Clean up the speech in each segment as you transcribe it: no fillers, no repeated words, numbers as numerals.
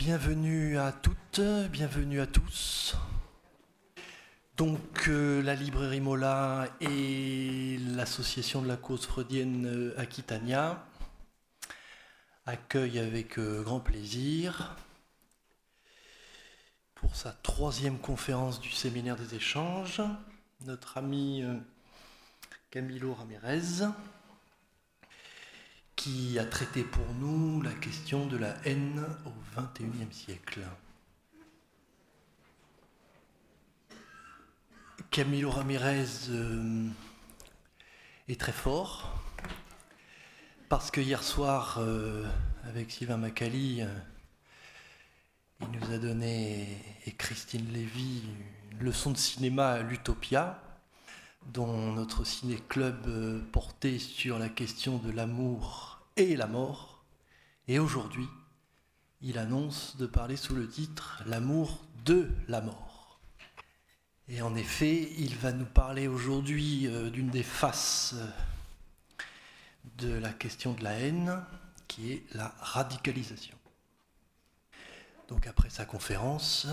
Bienvenue à toutes, bienvenue à tous. Donc la librairie Mola et l'association de la cause freudienne Aquitania accueillent avec grand plaisir pour sa 3e conférence du séminaire des échanges notre ami Camilo Ramirez, qui a traité pour nous la question de la haine au XXIe siècle. Camilo Ramirez est très fort, parce que hier soir, avec Sylvain Macali, il nous a donné, et Christine Lévy, une leçon de cinéma à l'Utopia, dont notre ciné-club portait sur la question de l'amour et la mort. Et aujourd'hui, il annonce de parler sous le titre « L'amour de la mort ». Et en effet, il va nous parler aujourd'hui d'une des faces de la question de la haine, qui est la radicalisation. Donc après sa conférence,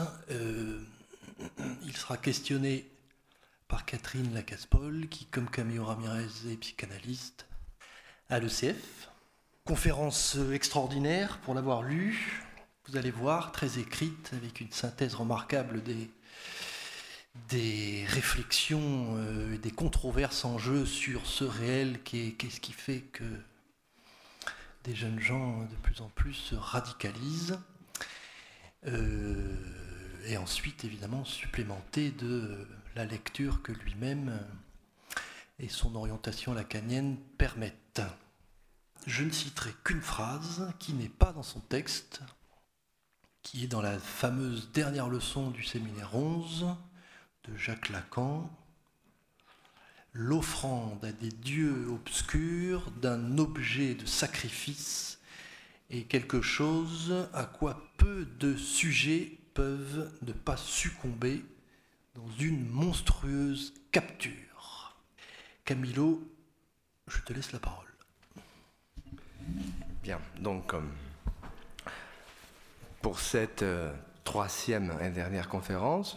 il sera questionné par Catherine Lacasse-Paul, qui, comme Camilo Ramirez, est psychanalyste à l'ECF. Conférence extraordinaire pour l'avoir lue, vous allez voir, très écrite, avec une synthèse remarquable des réflexions et des controverses en jeu sur ce réel qu'est-ce qui fait que des jeunes gens de plus en plus se radicalisent. Et ensuite, évidemment, supplémenté de la lecture que lui-même et son orientation lacanienne permettent. Je ne citerai qu'une phrase qui n'est pas dans son texte, qui est dans la fameuse dernière leçon du séminaire 11 de Jacques Lacan. L'offrande à des dieux obscurs d'un objet de sacrifice est quelque chose à quoi peu de sujets peuvent ne pas succomber dans une monstrueuse capture. Camilo, je te laisse la parole. Bien, donc pour cette 3e et dernière conférence,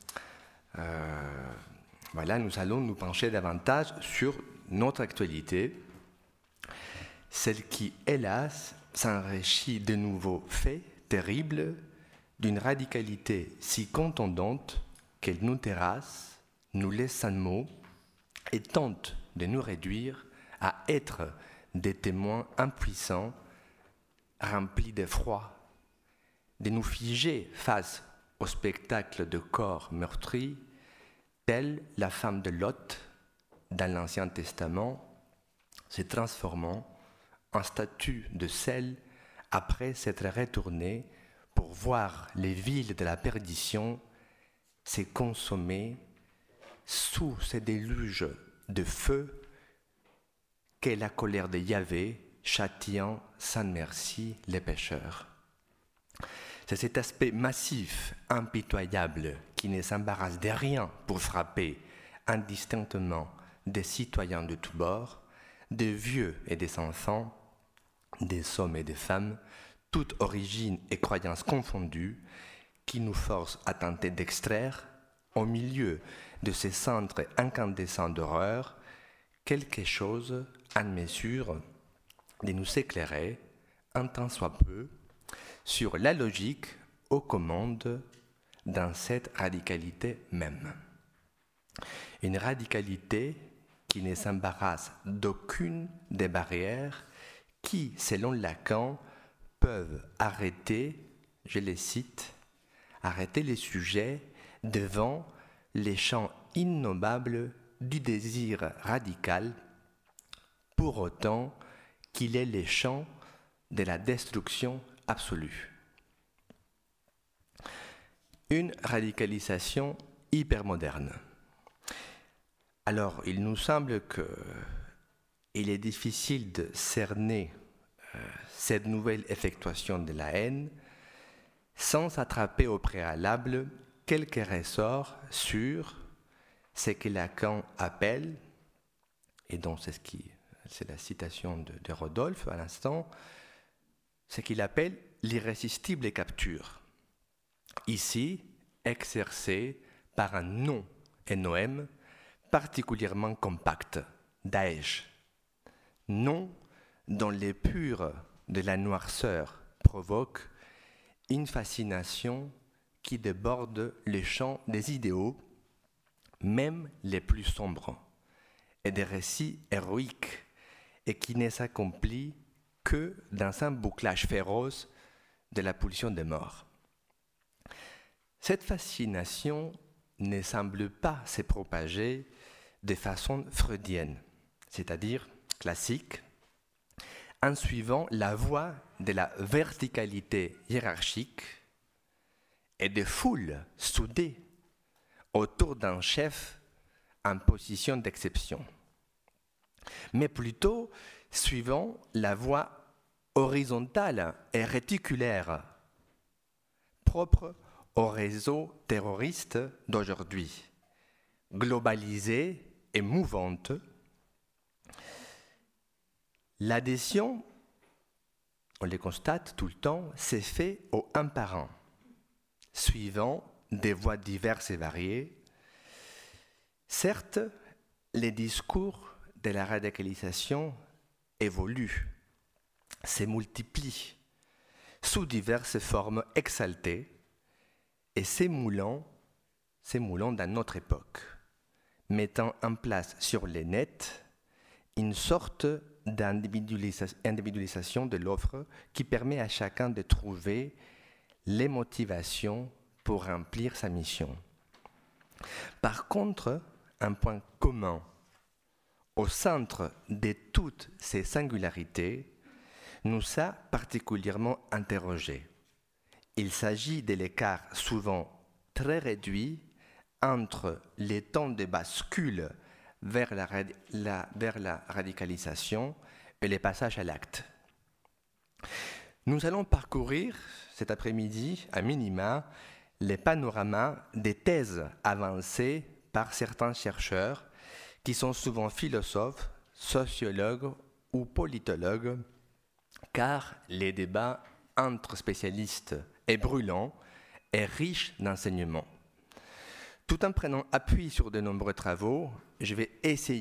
nous allons nous pencher davantage sur notre actualité, celle qui, hélas, s'enrichit de nouveaux faits terribles, d'une radicalité si contondante qu'elle nous terrasse, nous laisse sans mots et tente de nous réduire à être des témoins impuissants, remplis d'effroi, de nous figer face au spectacle de corps meurtris, telle la femme de Lot dans l'Ancien Testament, se transformant en statue de sel après s'être retournée pour voir les villes de la perdition se consommer sous ce déluge de feu qu'est la colère de Yahvé, châtiant sans merci les pécheurs. C'est cet aspect massif, impitoyable, qui ne s'embarrasse de rien pour frapper indistinctement des citoyens de tous bords, des vieux et des enfants, des hommes et des femmes, toute origine et croyance confondues, qui nous force à tenter d'extraire, au milieu de ces centres incandescents d'horreur, quelque chose en mesure de nous éclairer, un tant soit peu, sur la logique aux commandes dans cette radicalité même. Une radicalité qui ne s'embarrasse d'aucune des barrières qui, selon Lacan, peuvent arrêter, je les cite, arrêter les sujets devant les champs innommables du désir radical, pour autant qu'il est les champs de la destruction absolue. Une radicalisation hypermoderne. Alors, il nous semble qu'il est difficile de cerner cette nouvelle effectuation de la haine sans attraper au préalable quelques ressorts sur ce que Lacan appelle, et donc c'est la citation de Rodolphe à l'instant, ce qu'il appelle l'irrésistible capture, ici exercée par un nom et noème particulièrement compact, Daesh, nom dont l'épure de la noirceur provoque une fascination qui déborde le champ des idéaux, même les plus sombres, et des récits héroïques, et qui ne s'accomplit que dans un bouclage féroce de la pulsion des morts. Cette fascination ne semble pas se propager de façon freudienne, c'est-à-dire classique, en suivant la voie de la verticalité hiérarchique et de foules soudées autour d'un chef en position d'exception, mais plutôt suivant la voie horizontale et réticulaire propre au réseau terroriste d'aujourd'hui, globalisée et mouvante. L'adhésion, on le constate tout le temps, s'est faite au un par un, suivant des voies diverses et variées. Certes, les discours de la radicalisation évoluent, se multiplient, sous diverses formes exaltées, et s'émoulant dans notre époque, mettant en place sur les nets une sorte d'individualisation de l'offre qui permet à chacun de trouver les motivations pour remplir sa mission. Par contre, un point commun au centre de toutes ces singularités nous a particulièrement interrogés. Il s'agit de l'écart souvent très réduit entre les temps de bascule vers la radicalisation et les passages à l'acte. Nous allons parcourir cet après-midi, à minima, les panoramas des thèses avancées par certains chercheurs qui sont souvent philosophes, sociologues ou politologues, car les débats entre spécialistes est brûlant et riche d'enseignements. Tout en prenant appui sur de nombreux travaux, je vais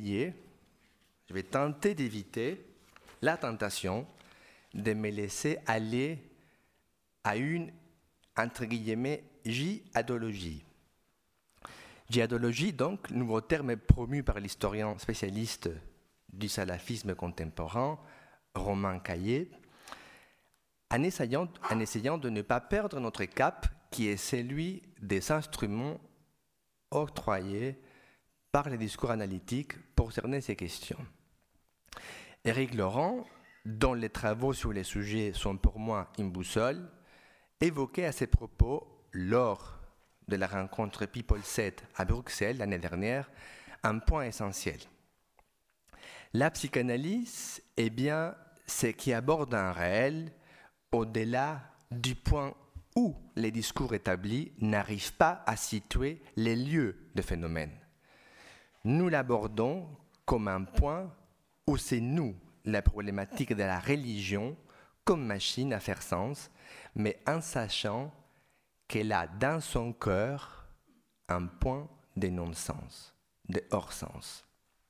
tenter d'éviter la tentation de me laisser aller à une, entre guillemets, jihadologie. Jihadologie, donc, nouveau terme promu par l'historien spécialiste du salafisme contemporain, Romain Caillé, en essayant de ne pas perdre notre cap, qui est celui des instruments octroyés par les discours analytiques pour cerner ces questions. Éric Laurent, dont les travaux sur les sujets sont pour moi une boussole, évoquait à ses propos, lors de la rencontre People 7 à Bruxelles l'année dernière, un point essentiel. La psychanalyse est bien ce qui aborde un réel au-delà du point où les discours établis n'arrivent pas à situer les lieux de phénomènes. Nous l'abordons comme un point où c'est nous, la problématique de la religion, comme machine à faire sens, mais en sachant qu'elle a dans son cœur un point de non-sens, de hors-sens.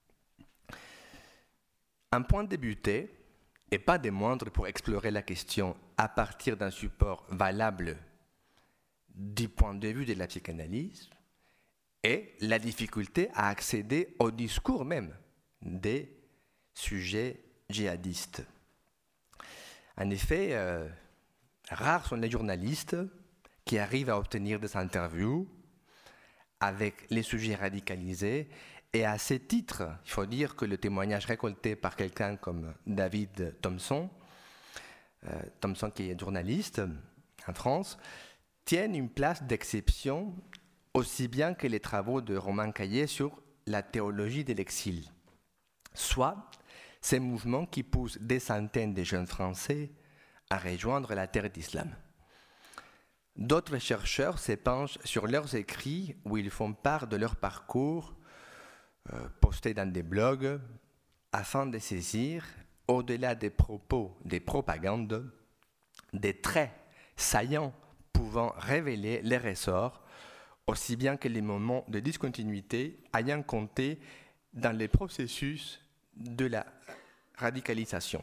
Un point débuté, et pas des moindres pour explorer la question à partir d'un support valable du point de vue de la psychanalyse, et la difficulté à accéder au discours même des sujets djihadistes. En effet, rares sont les journalistes qui arrivent à obtenir des interviews avec les sujets radicalisés. Et à ce titre, il faut dire que le témoignage récolté par quelqu'un comme David Thompson qui est journaliste en France, tient une place d'exception aussi bien que les travaux de Romain Caillé sur la théologie de l'exil, soit ces mouvements qui poussent des centaines de jeunes Français à rejoindre la terre d'islam. D'autres chercheurs s'épanchent sur leurs écrits où ils font part de leur parcours postés dans des blogs afin de saisir, au-delà des propos, des propagandes, des traits saillants pouvant révéler les ressorts, aussi bien que les moments de discontinuité ayant compté dans les processus de la radicalisation.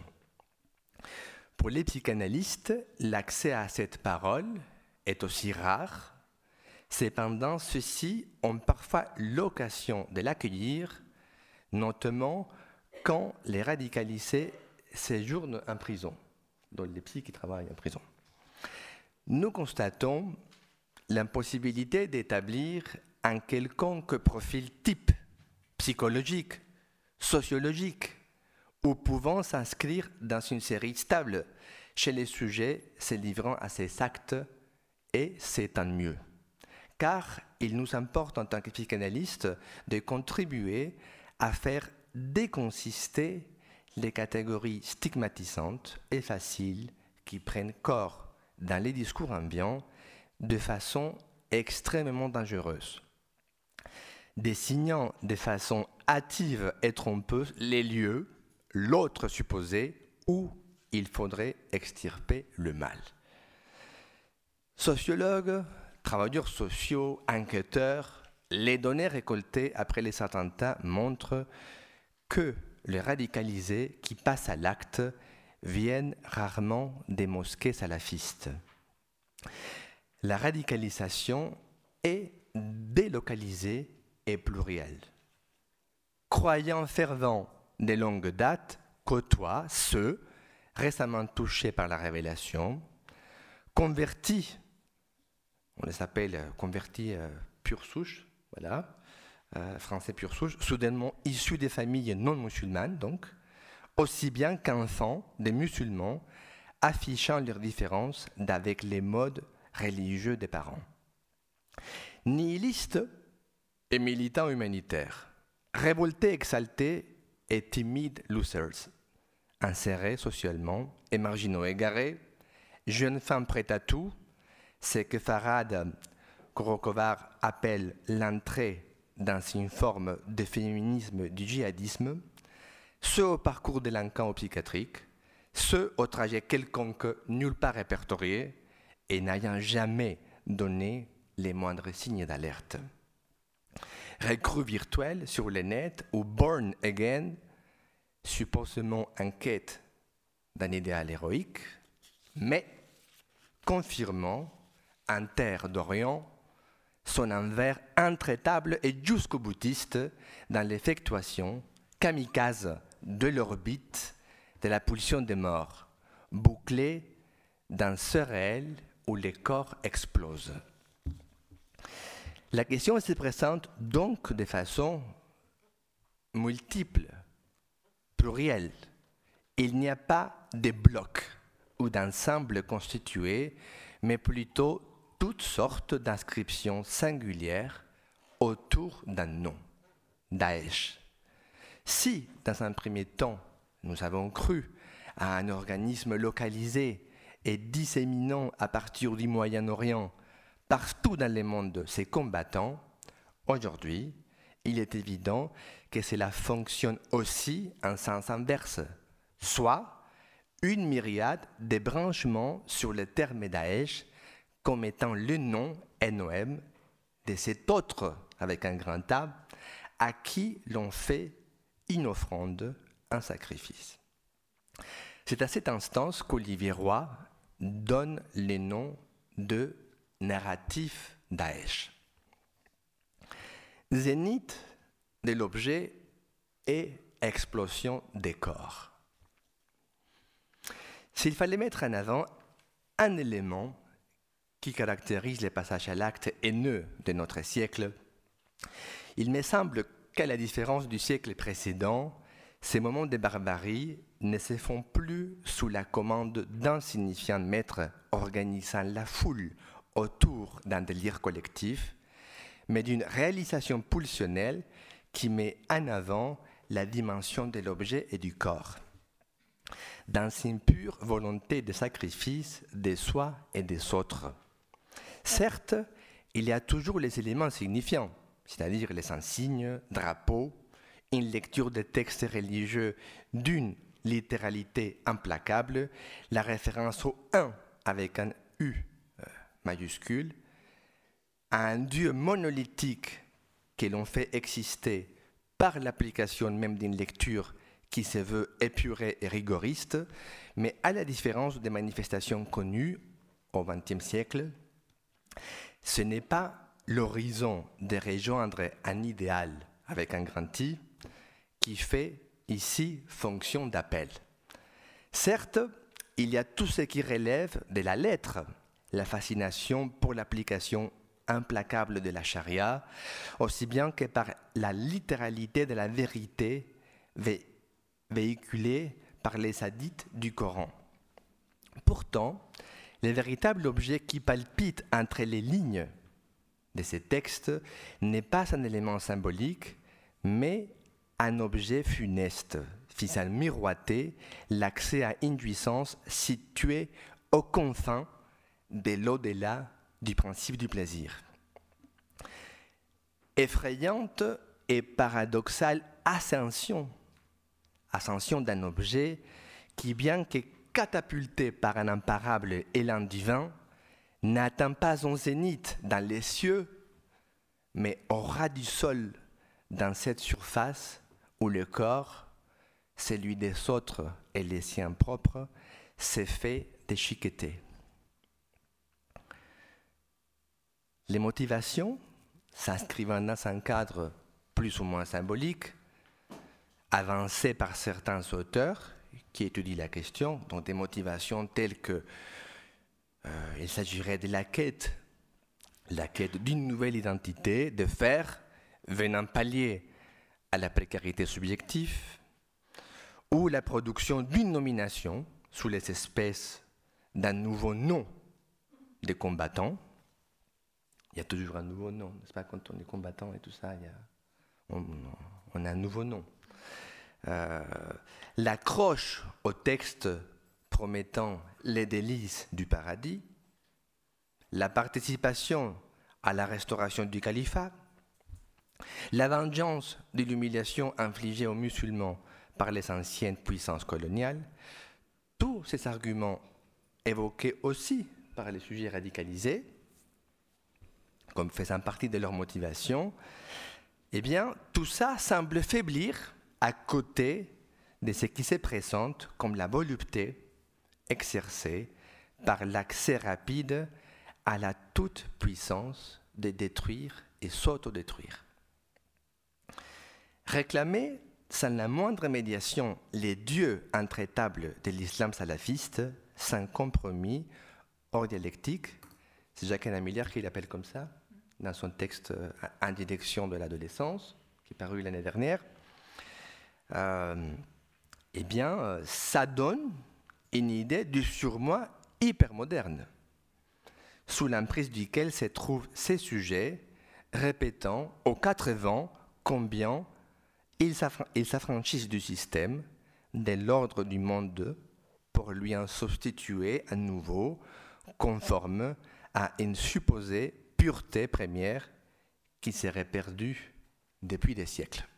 Pour les psychanalystes, l'accès à cette parole est aussi rare. Cependant, ceux-ci ont parfois l'occasion de l'accueillir, notamment quand les radicalisés séjournent en prison, donc les psys qui travaillent en prison. Nous constatons l'impossibilité d'établir un quelconque profil type psychologique, sociologique, ou pouvant s'inscrire dans une série stable chez les sujets se livrant à ces actes, et c'est tant mieux. Car il nous importe en tant que psychanalystes de contribuer à faire déconsister les catégories stigmatisantes et faciles qui prennent corps dans les discours ambiants de façon extrêmement dangereuse, désignant de façon hâtive et trompeuse les lieux, l'autre supposé, où il faudrait extirper le mal. Sociologues, travailleurs sociaux, enquêteurs, les données récoltées après les attentats montrent que les radicalisés qui passent à l'acte viennent rarement des mosquées salafistes. La radicalisation est délocalisée et plurielle. Croyants fervents de longue date côtoient ceux récemment touchés par la révélation, convertis, on les appelle convertis pure souche, voilà, français pure souche, soudainement issus des familles non musulmanes, donc, aussi bien qu'enfants des musulmans, affichant leurs différences avec les modes religieux des parents. Nihilistes et militants humanitaires, révoltés, exaltés et timides losers, insérés socialement et marginaux égarés, jeunes femmes prêtes à tout, ce que Farhad Korokovar appelle l'entrée dans une forme de féminisme du djihadisme, ceux au parcours délinquant ou psychiatrique, ceux au trajet quelconque nulle part répertorié et n'ayant jamais donné les moindres signes d'alerte. Recrues virtuels sur le net ou born again, supposément en quête d'un idéal héroïque, mais confirmant en terre d'Orient son envers intraitable et jusqu'au boutiste dans l'effectuation kamikaze de l'orbite de la pulsion des morts, bouclée dans ce réel où les corps explosent. La question se présente donc de façon multiple, plurielle. Il n'y a pas de blocs ou d'ensembles constitués, mais plutôt toutes sortes d'inscriptions singulières autour d'un nom, Daesh. Si, dans un premier temps, nous avons cru à un organisme localisé et disséminant à partir du Moyen-Orient partout dans le monde ses combattants, aujourd'hui, il est évident que cela fonctionne aussi en sens inverse, soit une myriade de branchements sur le terme Daesh comme étant le nom NOM de cet autre, avec un grand A, à qui l'on fait une offrande, un sacrifice. C'est à cette instance qu'Olivier Roy donne le nom de narratif Daesh. Zénith de l'objet et explosion des corps. S'il fallait mettre en avant un élément qui caractérise les passages à l'acte haineux de notre siècle, il me semble qu'à la différence du siècle précédent, ces moments de barbarie ne se font plus sous la commande d'insignifiants maîtres organisant la foule autour d'un délire collectif, mais d'une réalisation pulsionnelle qui met en avant la dimension de l'objet et du corps, dans une pure volonté de sacrifice de soi et des autres. Certes, il y a toujours les éléments signifiants, c'est-à-dire les insignes, drapeaux, une lecture des textes religieux d'une littéralité implacable, la référence au « un » avec un U majuscule, à un Dieu monolithique que l'on fait exister par l'application même d'une lecture qui se veut épurée et rigoriste, mais à la différence des manifestations connues au XXe siècle, ce n'est pas l'horizon de rejoindre un idéal avec un grand I qui fait ici fonction d'appel. Certes, il y a tout ce qui relève de la lettre, la fascination pour l'application implacable de la charia, aussi bien que par la littéralité de la vérité véhiculée par les hadiths du Coran. Pourtant, le véritable objet qui palpite entre les lignes de ces textes n'est pas un élément symbolique, mais un objet funeste, faisant miroiter l'accès à une jouissance située aux confins de l'au-delà du principe du plaisir. Effrayante et paradoxale ascension d'un objet qui, bien que catapulté par un imparable élan divin, n'atteint pas son zénith dans les cieux, mais au ras du sol, dans cette surface où le corps, celui des autres et les siens propres, s'est fait déchiqueter. Les motivations, s'inscrivant dans un cadre plus ou moins symbolique, avancées par certains auteurs qui étudient la question, donc des motivations telles que il s'agirait de la quête d'une nouvelle identité, de faire, venant pallier à la précarité subjective, ou la production d'une nomination sous les espèces d'un nouveau nom de combattants. Il y a toujours un nouveau nom, n'est-ce pas? Quand on est combattant et tout ça, on a un nouveau nom. L'accroche au texte promettant les délices du paradis, la participation à la restauration du califat, la vengeance de l'humiliation infligée aux musulmans par les anciennes puissances coloniales, tous ces arguments évoqués aussi par les sujets radicalisés, comme faisant partie de leur motivation, eh bien, tout ça semble faiblir à côté de ce qui se présente comme la volupté exercée par l'accès rapide à la toute-puissance de détruire et s'autodétruire. Réclamer sans la moindre médiation les dieux intraitables de l'islam salafiste, sans compromis, hors dialectique, c'est Jacques Namilière qui l'appelle comme ça, dans son texte « Indirection de l'adolescence », qui est paru l'année dernière, eh bien, ça donne une idée du surmoi hypermoderne, sous l'emprise duquel se trouvent ces sujets, répétant aux quatre vents combien ils s'affranchissent du système, de l'ordre du monde, pour lui en substituer un nouveau, conforme à une supposée pureté première qui serait perdue depuis des siècles.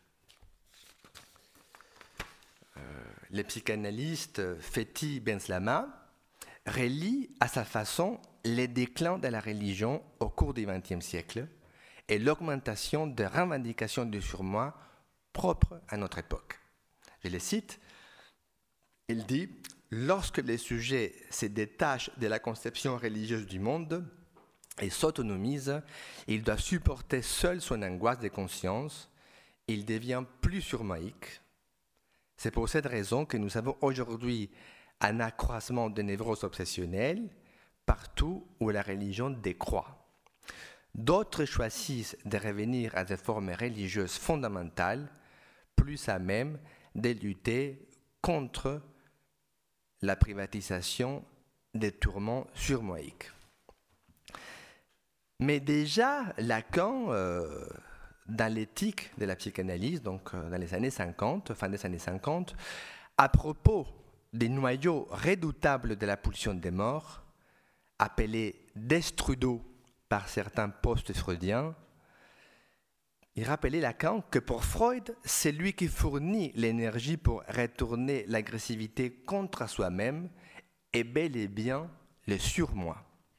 Le psychanalyste Fethi Benslama relie à sa façon les déclins de la religion au cours du XXe siècle et l'augmentation des revendications du surmoi propres à notre époque. Je le cite, il dit « Lorsque les sujets se détachent de la conception religieuse du monde et s'autonomisent, il doit supporter seul son angoisse de conscience, il devient plus surmoïque. C'est pour cette raison que nous avons aujourd'hui un accroissement de névroses obsessionnelles partout où la religion décroît. D'autres choisissent de revenir à des formes religieuses fondamentales, plus à même de lutter contre la privatisation des tourments surmoïques. » Mais déjà, Lacan, dans l'éthique de la psychanalyse, donc dans les années 50, fin des années 50, à propos des noyaux redoutables de la pulsion des morts, appelés destrudo par certains post-freudiens, il rappelait Lacan que pour Freud, c'est lui qui fournit l'énergie pour retourner l'agressivité contre soi-même et bel et bien le surmoi.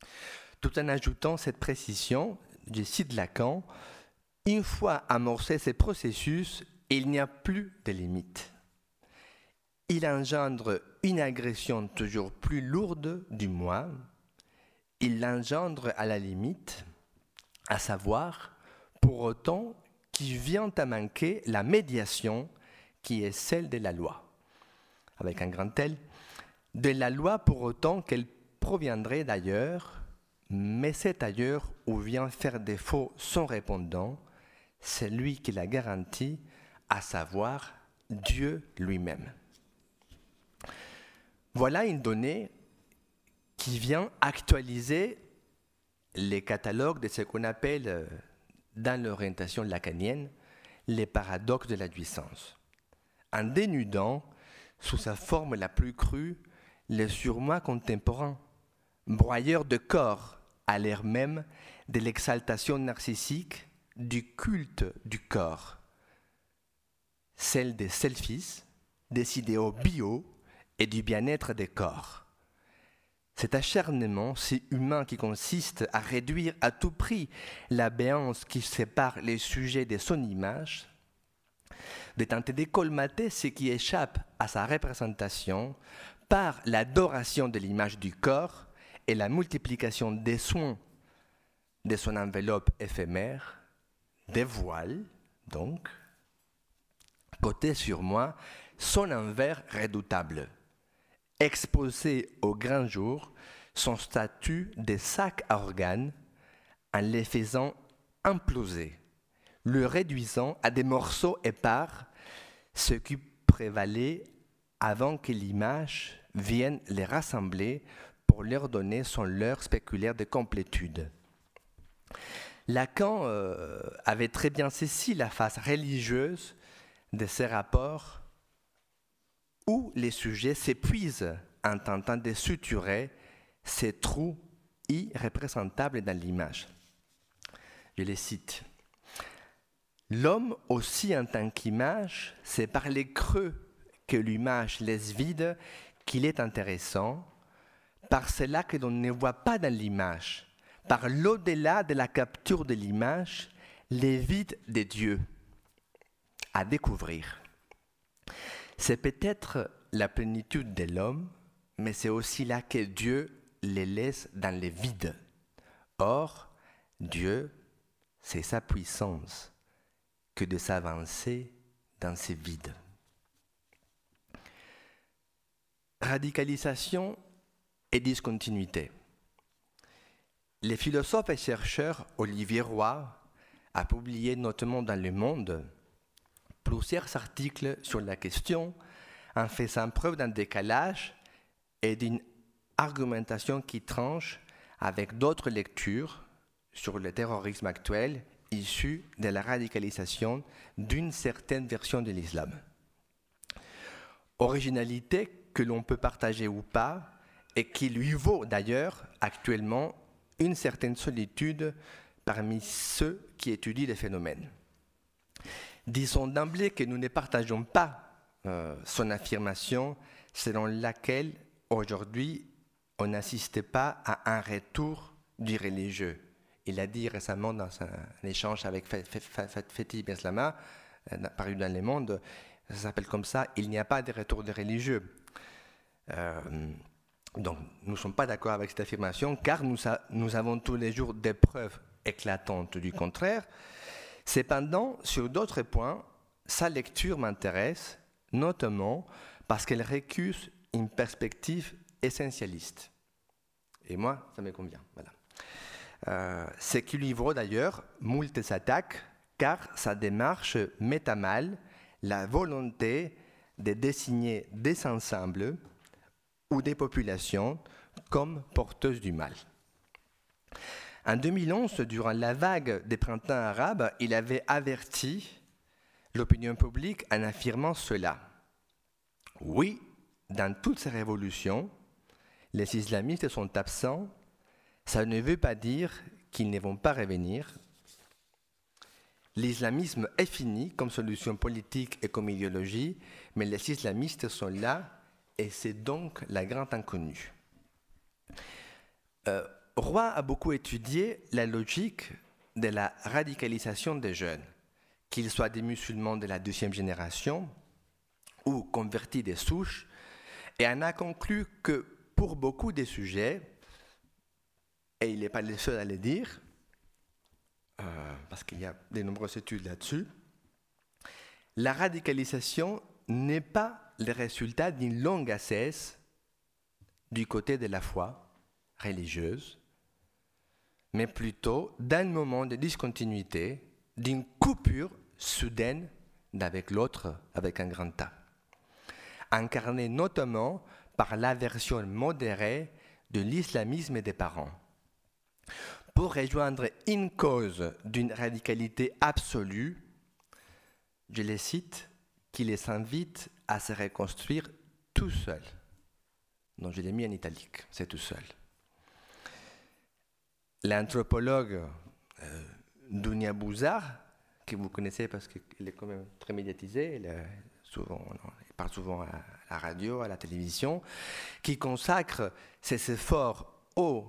Tout en ajoutant cette précision, je cite Lacan, « Une fois amorcé ces processus, il n'y a plus de limites. Il engendre une agression toujours plus lourde du moi. Il l'engendre à la limite, à savoir, pour autant qu'il vient à manquer la médiation qui est celle de la loi. » Avec un grand L. De la loi pour autant qu'elle proviendrait d'ailleurs, mais c'est ailleurs où vient faire défaut son répondant, c'est lui qui la garantit, à savoir Dieu lui-même. Voilà une donnée qui vient actualiser les catalogues de ce qu'on appelle, dans l'orientation lacanienne, les paradoxes de la jouissance, en dénudant, sous sa forme la plus crue, le surmoi contemporain, broyeur de corps, à l'ère même de l'exaltation narcissique du culte du corps, celle des selfies, des idéaux bio et du bien-être des corps. Cet acharnement si humain qui consiste à réduire à tout prix la béance qui sépare les sujets de son image, de tenter de colmater ce qui échappe à sa représentation par l'adoration de l'image du corps et la multiplication des soins de son enveloppe éphémère, dévoile donc, côté sur moi, son envers redoutable, exposé au grand jour son statut de sac à organes en les faisant imploser, le réduisant à des morceaux épars, ce qui prévalait avant que l'image vienne les rassembler pour leur donner son leurre spéculaire de complétude. Lacan avait très bien saisi la face religieuse de ces rapports où les sujets s'épuisent en tentant de suturer ces trous irreprésentables dans l'image. Je les cite. L'homme aussi en tant qu'image, c'est par les creux que l'image laisse vide qu'il est intéressant, par cela que l'on ne voit pas dans l'image, par l'au-delà de la capture de l'image, les vides de Dieu à découvrir. C'est peut-être la plénitude de l'homme, mais c'est aussi là que Dieu les laisse dans les vides. Or, Dieu, c'est sa puissance que de s'avancer dans ces vides. Radicalisation et discontinuité. Le philosophe et chercheur Olivier Roy a publié notamment dans Le Monde plusieurs articles sur la question en faisant preuve d'un décalage et d'une argumentation qui tranche avec d'autres lectures sur le terrorisme actuel issu de la radicalisation d'une certaine version de l'islam. Originalité que l'on peut partager ou pas, et qui lui vaut d'ailleurs actuellement une certaine solitude parmi ceux qui étudient les phénomènes. Disons d'emblée que nous ne partageons pas son affirmation selon laquelle aujourd'hui on n'assiste pas à un retour du religieux. Il a dit récemment dans un échange avec Fethi Benslama, paru dans Le Monde, ça s'appelle comme ça, il n'y a pas de retour des religieux. Donc nous ne sommes pas d'accord avec cette affirmation car nous avons tous les jours des preuves éclatantes du contraire. Cependant, sur d'autres points, sa lecture m'intéresse, notamment parce qu'elle récuse une perspective essentialiste. Et moi, ça me convient. Voilà. Ce qui lui vaut d'ailleurs moult attaques, car sa démarche met à mal la volonté de désigner des ensembles ou des populations comme porteuses du mal. En 2011, durant la vague des printemps arabes, il avait averti l'opinion publique en affirmant cela. Oui, dans toutes ces révolutions, les islamistes sont absents. Ça ne veut pas dire qu'ils ne vont pas revenir. L'islamisme est fini comme solution politique et comme idéologie, mais les islamistes sont là et c'est donc la grande inconnue. Roy a beaucoup étudié la logique de la radicalisation des jeunes, qu'ils soient des musulmans de la deuxième génération ou convertis des souches, et en a conclu que pour beaucoup des sujets, et il n'est pas le seul à le dire, parce qu'il y a de nombreuses études là-dessus, la radicalisation n'est pas le résultat d'une longue ascèse du côté de la foi religieuse, mais plutôt d'un moment de discontinuité, d'une coupure soudaine d'avec l'autre, avec un grand A, incarnée notamment par l'aversion modérée de l'islamisme des parents. Pour rejoindre une cause d'une radicalité absolue, je les cite, qui les invite à se reconstruire tout seul. Donc je l'ai mis en italique, c'est tout seul. L'anthropologue Dounia Bouzard, que vous connaissez parce qu'il est quand même très médiatisé, il parle souvent à la radio, à la télévision, qui consacre ses efforts au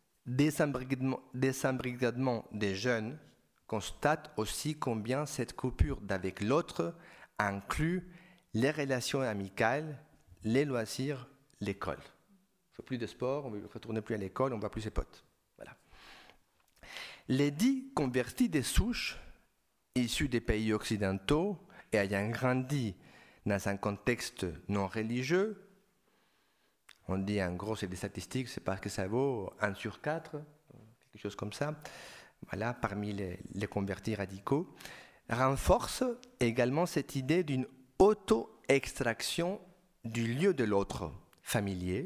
désembrigadement des jeunes, constate aussi combien cette coupure d'avec l'autre inclut les relations amicales, les loisirs, l'école. Il ne faut plus de sport, on ne retourne plus à l'école, on ne voit plus ses potes. Voilà. Les dits convertis des souches, issus des pays occidentaux et ayant grandi dans un contexte non religieux, on dit en gros, c'est des statistiques, c'est parce que ça vaut 1 sur 4, quelque chose comme ça, voilà, parmi les convertis radicaux, renforce également cette idée d'une auto-extraction du lieu de l'autre familier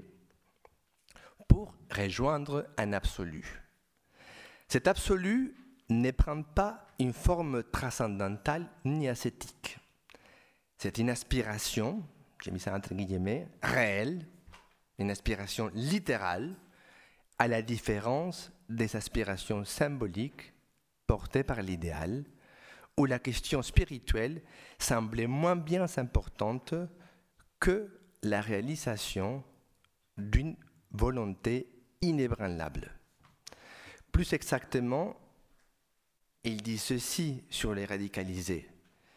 pour rejoindre un absolu. Cet absolu ne prend pas une forme transcendantale ni ascétique. C'est une aspiration, j'ai mis ça entre guillemets, réelle, une aspiration littérale, à la différence des aspirations symboliques portées par l'idéal, où la question spirituelle semblait moins bien importante que la réalisation d'une volonté inébranlable. Plus exactement, il dit ceci sur les radicalisés.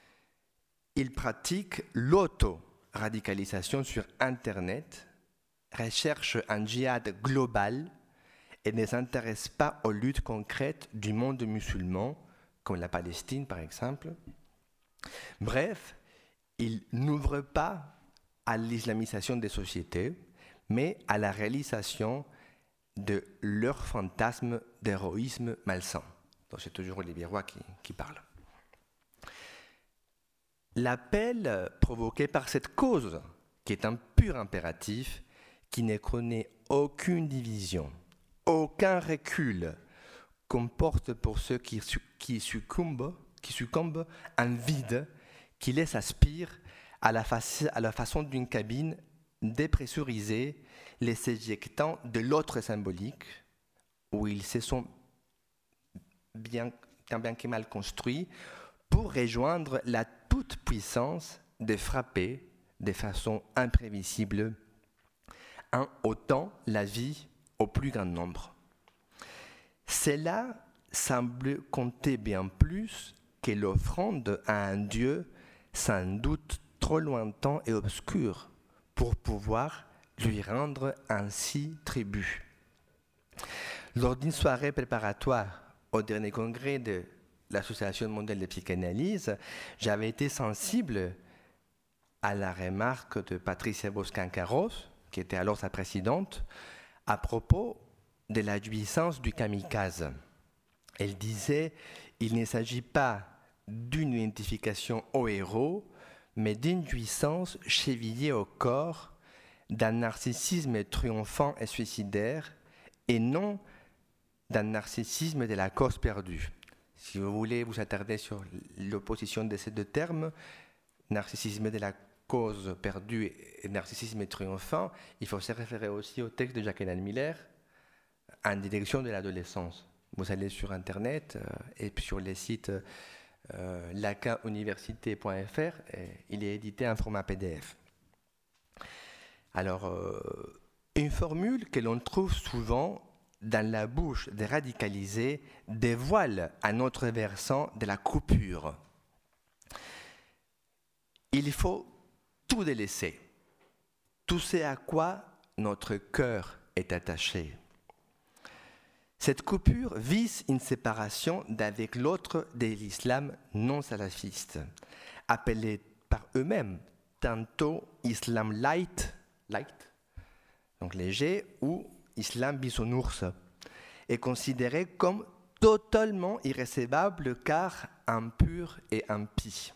Ils pratiquent l'auto-radicalisation sur Internet, recherchent un djihad global et ne s'intéressent pas aux luttes concrètes du monde musulman, comme la Palestine par exemple. Bref, ils n'ouvrent pas à l'islamisation des sociétés, mais à la réalisation de leur fantasme d'héroïsme malsain. Donc c'est toujours Olivier Roy qui parle. L'appel provoqué par cette cause, qui est un pur impératif, qui ne connaît aucune division, aucun recul, comporte pour ceux qui succombent un vide qui les aspire à la façon d'une cabine dépressurisée, les éjectant de l'autre symbolique, où ils se sont tant bien que mal construits pour rejoindre la toute-puissance de frapper de façon imprévisible en ôtant la vie au plus grand nombre. Cela semble compter bien plus que l'offrande à un Dieu sans doute trop lointain et obscur pour pouvoir lui rendre ainsi tribut. Lors d'une soirée préparatoire au dernier congrès de l'Association mondiale de psychanalyse, j'avais été sensible à la remarque de Patricia Boscan-Carros, qui était alors sa présidente, à propos de la jouissance du kamikaze. Elle disait « Il ne s'agit pas d'une identification au héros, mais d'une jouissance chevillée au corps, d'un narcissisme triomphant et suicidaire, et non d'un narcissisme de la cause perdue. » Si vous voulez vous attarder sur l'opposition de ces deux termes, narcissisme de la cause perdue et narcissisme triomphant, il faut se référer aussi au texte de Jacqueline Miller, En direction de l'adolescence. Vous allez sur Internet et sur les sites lacanuniversité.fr, il est édité en format PDF. Alors, une formule que l'on trouve souvent dans la bouche des radicalisés dévoile un autre versant de la coupure. Il faut tout délaisser, tout ce à quoi notre cœur est attaché. Cette coupure vise une séparation d'avec l'autre de l'islam non salafiste, appelé par eux-mêmes tantôt islam light, donc léger, ou islam bisounours, est considéré comme totalement irrécevable car impur et impie.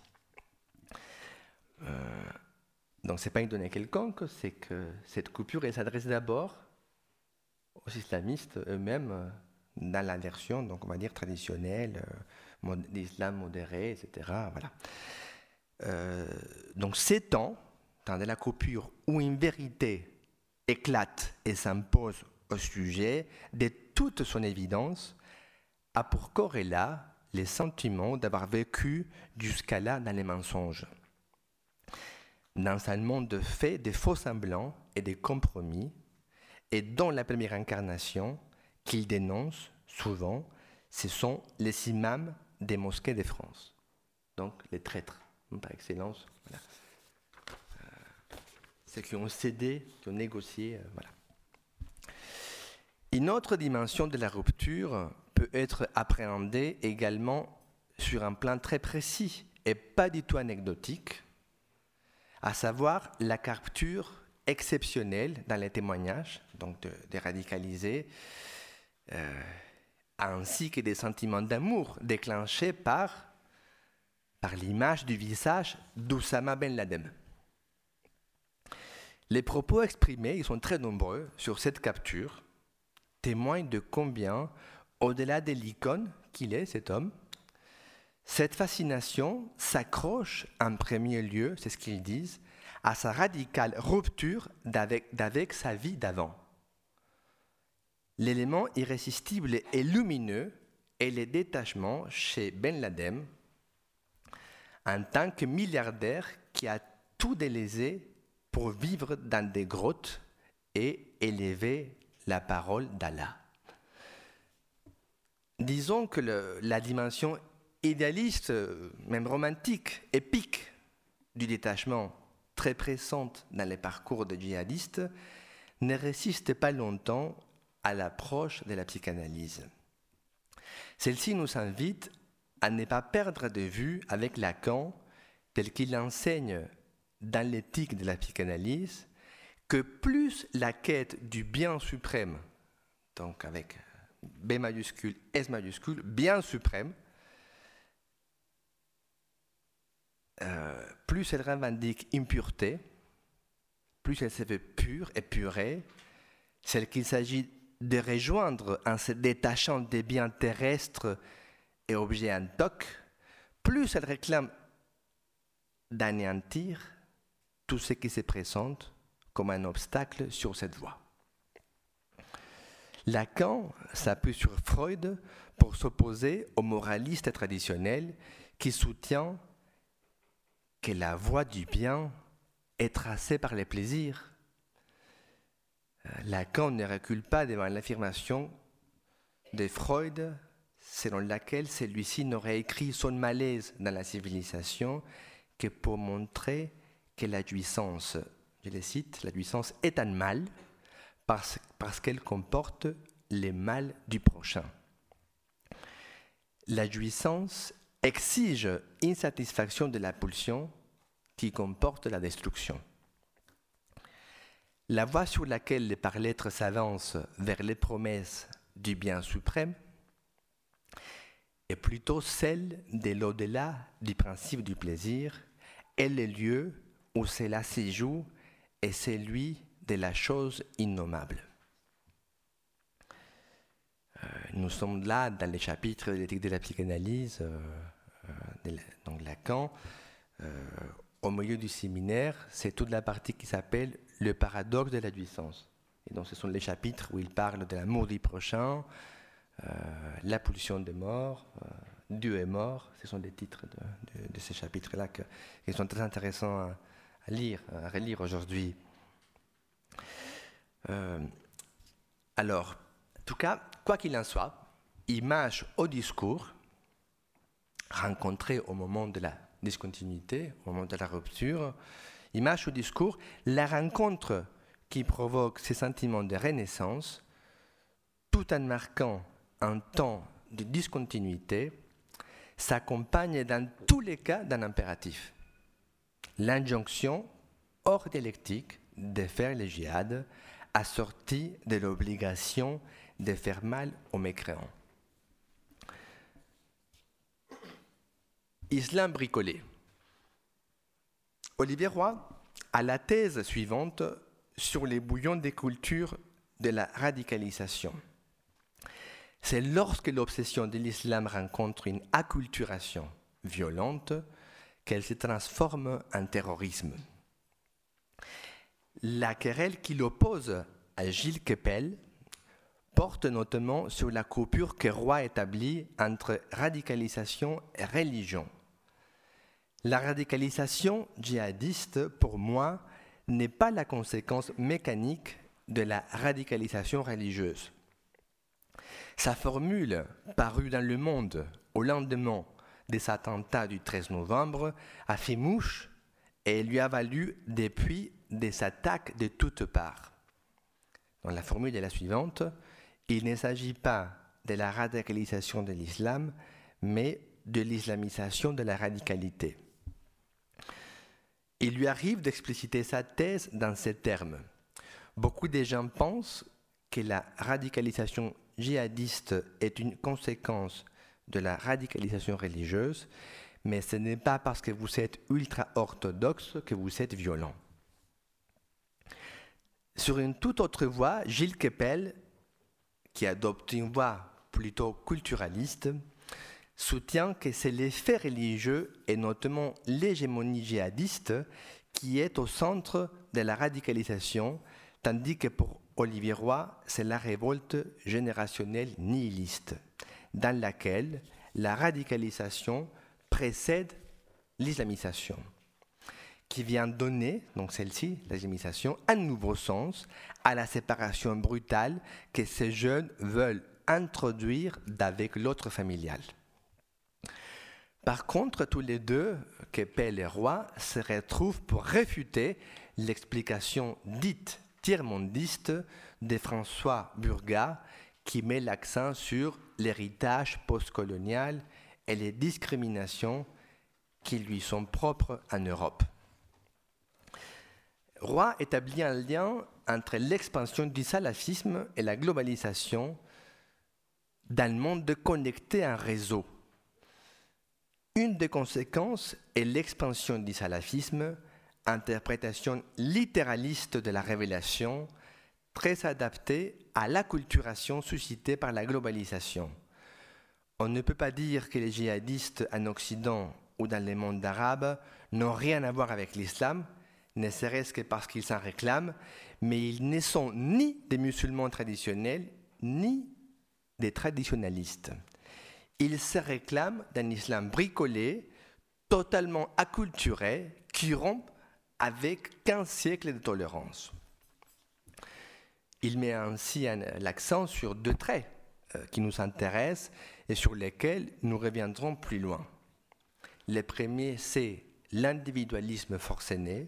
Donc ce n'est pas une donnée quelconque, c'est que cette coupure elle s'adresse d'abord aux islamistes eux-mêmes dans la version, donc on va dire traditionnelle, d'islam modéré, etc. Voilà. Donc ces temps, dans la coupure où une vérité éclate et s'impose au sujet de toute son évidence, a pour corrélat les sentiments d'avoir vécu jusqu'à là dans les mensonges. Dans un monde de faits, de faux semblants et de compromis, et dont la première incarnation qu'il dénonce souvent, ce sont les imams des mosquées de France. Donc les traîtres, par excellence. Voilà. Ceux qui ont cédé, qui ont négocié. Voilà. Une autre dimension de la rupture peut être appréhendée également sur un plan très précis et pas du tout anecdotique, à savoir la capture exceptionnelle dans les témoignages, donc des radicalisés, ainsi que des sentiments d'amour déclenchés par l'image du visage d'Oussama Ben Laden. Les propos exprimés, ils sont très nombreux sur cette capture, témoignent de combien, au-delà de l'icône qu'il est, cet homme, cette fascination s'accroche en premier lieu, c'est ce qu'ils disent, à sa radicale rupture d'avec sa vie d'avant. L'élément irrésistible et lumineux est le détachement chez Ben Laden, en tant que milliardaire qui a tout délaissé pour vivre dans des grottes et élever la parole d'Allah. Disons que la dimension idéaliste, même romantique, épique du détachement, très présente dans les parcours des djihadistes, ne résiste pas longtemps à l'approche de la psychanalyse. Celle-ci nous invite à ne pas perdre de vue avec Lacan, tel qu'il enseigne dans l'éthique de la psychanalyse, que plus la quête du bien suprême, donc avec B majuscule, S majuscule, bien suprême, plus elle revendique impureté, plus elle se fait pure, épurée, celle qu'il s'agit de rejoindre en se détachant des biens terrestres et objets en toc, plus elle réclame d'anéantir tout ce qui se présente comme un obstacle sur cette voie. Lacan s'appuie sur Freud pour s'opposer au moraliste traditionnel qui soutient que la voie du bien est tracée par les plaisirs. Lacan ne recule pas devant l'affirmation de Freud selon laquelle celui-ci n'aurait écrit son malaise dans la civilisation que pour montrer que la jouissance, je le cite, la jouissance est un mal parce qu'elle comporte les mâles du prochain. La jouissance exige une satisfaction de la pulsion qui comporte la destruction. La voie sur laquelle les par-lettres s'avancent vers les promesses du bien suprême est plutôt celle de l'au-delà du principe du plaisir et le lieu où cela se joue est celui de la chose innommable. Nous sommes là dans les chapitres de l'éthique de la psychanalyse, donc Lacan. Au milieu du séminaire, c'est toute la partie qui s'appelle le paradoxe de la jouissance. Et donc ce sont les chapitres où il parle de l'amour du prochain, la pulsion de mort, Dieu est mort. Ce sont des titres de ces chapitres-là qui sont très intéressants à lire, à relire aujourd'hui. Alors, tout cas, quoi qu'il en soit, image au discours, rencontrée au moment de la discontinuité, au moment de la rupture, image au discours, la rencontre qui provoque ces sentiments de renaissance, tout en marquant un temps de discontinuité, s'accompagne dans tous les cas d'un impératif. L'injonction hors dialectique de faire le djihad, assortie de l'obligation de faire mal aux mécréants. Islam bricolé. Olivier Roy a la thèse suivante sur les bouillons des cultures de la radicalisation. C'est lorsque l'obsession de l'islam rencontre une acculturation violente qu'elle se transforme en terrorisme. La querelle qui l'oppose à Gilles Kepel porte notamment sur la coupure que Roy établit entre radicalisation et religion. La radicalisation djihadiste, pour moi, n'est pas la conséquence mécanique de la radicalisation religieuse. Sa formule, parue dans Le Monde au lendemain des attentats du 13 novembre, a fait mouche et lui a valu depuis des attaques de toutes parts. Donc, la formule est la suivante: il ne s'agit pas de la radicalisation de l'islam, mais de l'islamisation de la radicalité. Il lui arrive d'expliciter sa thèse dans ces termes. Beaucoup de gens pensent que la radicalisation djihadiste est une conséquence de la radicalisation religieuse, mais ce n'est pas parce que vous êtes ultra-orthodoxe que vous êtes violent. Sur une toute autre voie, Gilles Kepel, qui adopte une voie plutôt culturaliste, soutient que c'est les faits religieux et notamment l'hégémonie djihadiste qui est au centre de la radicalisation, tandis que pour Olivier Roy, c'est la révolte générationnelle nihiliste, dans laquelle la radicalisation précède l'islamisation, qui vient donner, donc celle-ci, l'islamisation, un nouveau sens à la séparation brutale que ces jeunes veulent introduire d'avec l'autre familial. Par contre, tous les deux, Kepel et Roy, se retrouvent pour réfuter l'explication dite tiers-mondiste de François Burgat, qui met l'accent sur l'héritage postcolonial et les discriminations qui lui sont propres en Europe. Roy établit un lien entre l'expansion du salafisme et la globalisation dans le monde connecté en réseau. Une des conséquences est l'expansion du salafisme, interprétation littéraliste de la révélation, très adaptée à l'acculturation suscitée par la globalisation. On ne peut pas dire que les djihadistes en Occident ou dans les mondes arabes n'ont rien à voir avec l'islam, ne serait-ce que parce qu'ils s'en réclament, mais ils ne sont ni des musulmans traditionnels, ni des traditionalistes. Ils se réclament d'un islam bricolé, totalement acculturé, qui rompt avec 15 siècles de tolérance. Il met ainsi l'accent sur deux traits qui nous intéressent et sur lesquels nous reviendrons plus loin. Le premier, c'est l'individualisme forcené.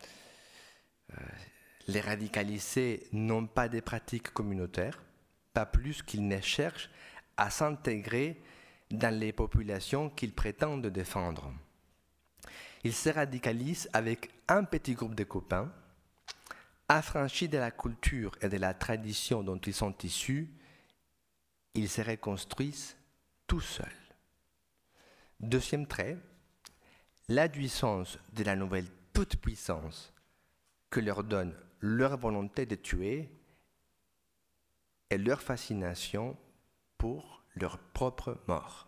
Les radicalisés n'ont pas de pratiques communautaires, pas plus qu'ils ne cherchent à s'intégrer dans les populations qu'ils prétendent défendre. Ils se radicalisent avec un petit groupe de copains, affranchis de la culture et de la tradition dont ils sont issus. Ils se reconstruisent tout seuls. Deuxième trait, la jouissance de la nouvelle toute-puissance que leur donne leur volonté de tuer et leur fascination pour leur propre mort.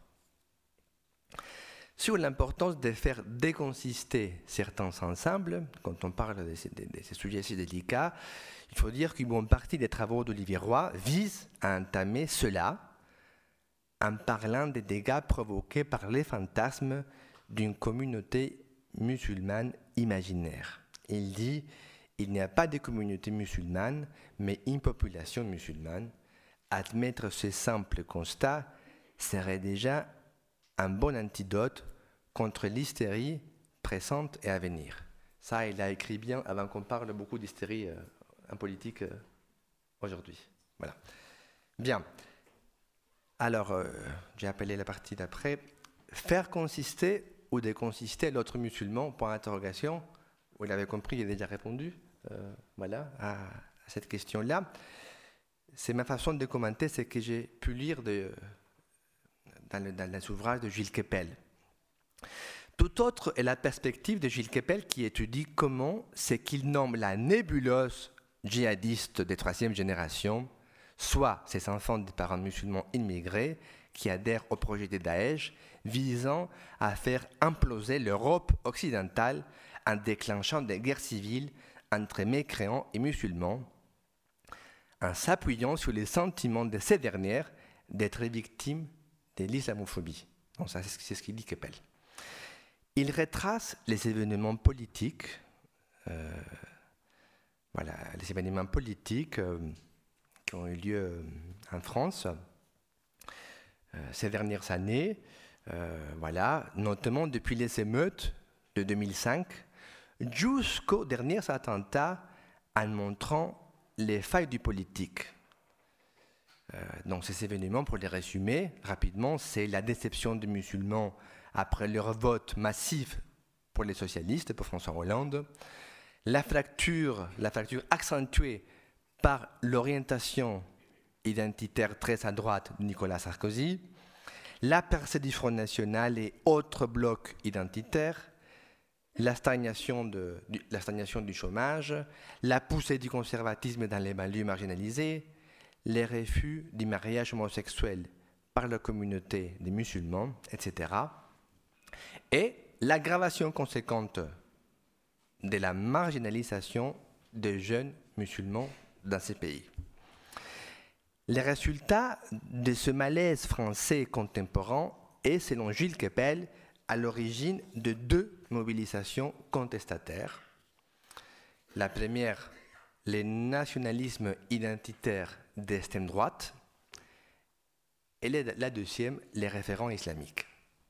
Sur l'importance de faire déconsister certains ensembles, quand on parle de ces sujets si délicats, il faut dire qu'une bonne partie des travaux d'Olivier Roy visent à entamer cela en parlant des dégâts provoqués par les fantasmes d'une communauté musulmane imaginaire. Il dit: il n'y a pas de communauté musulmane, mais une population musulmane, admettre ce simple constat serait déjà un bon antidote contre l'hystérie présente et à venir. Ça, il a écrit bien avant qu'on parle beaucoup d'hystérie en politique aujourd'hui. Voilà. Bien. Alors, j'ai appelé la partie d'après. Faire consister ou déconsister l'autre musulman, point d'interrogation. Vous l'avez compris, j'ai déjà répondu voilà, à cette question-là. C'est ma façon de commenter ce que j'ai pu lire dans les ouvrages de Gilles Kepel. Tout autre est la perspective de Gilles Kepel qui étudie comment ce qu'il nomme la nébuleuse djihadiste des troisième génération, soit ces enfants de parents musulmans immigrés qui adhèrent au projet de Daesh, visant à faire imploser l'Europe occidentale en déclenchant des guerres civiles entre mécréants et musulmans, en s'appuyant sur les sentiments de ces dernières d'être victimes de l'islamophobie. Donc ça, c'est ce qu'il dit Kepel. Il retrace les événements politiques, les événements politiques qui ont eu lieu en France ces dernières années, notamment depuis les émeutes de 2005 jusqu'aux derniers attentats, en montrant les failles du politique. Donc ces événements, pour les résumer rapidement, c'est la déception des musulmans après leur vote massif pour les socialistes, pour François Hollande, la fracture accentuée par l'orientation identitaire très à droite de Nicolas Sarkozy, la percée du Front National et autres blocs identitaires, la stagnation du chômage, la poussée du conservatisme dans les banlieues marginalisées, les refus du mariage homosexuel par la communauté des musulmans, etc. Et l'aggravation conséquente de la marginalisation des jeunes musulmans dans ces pays. Les résultats de ce malaise français contemporain est, selon Gilles Kepel, à l'origine de deux mobilisations contestataires. La première, le nationalisme identitaire d'extrême droite, et la deuxième, les référents islamiques.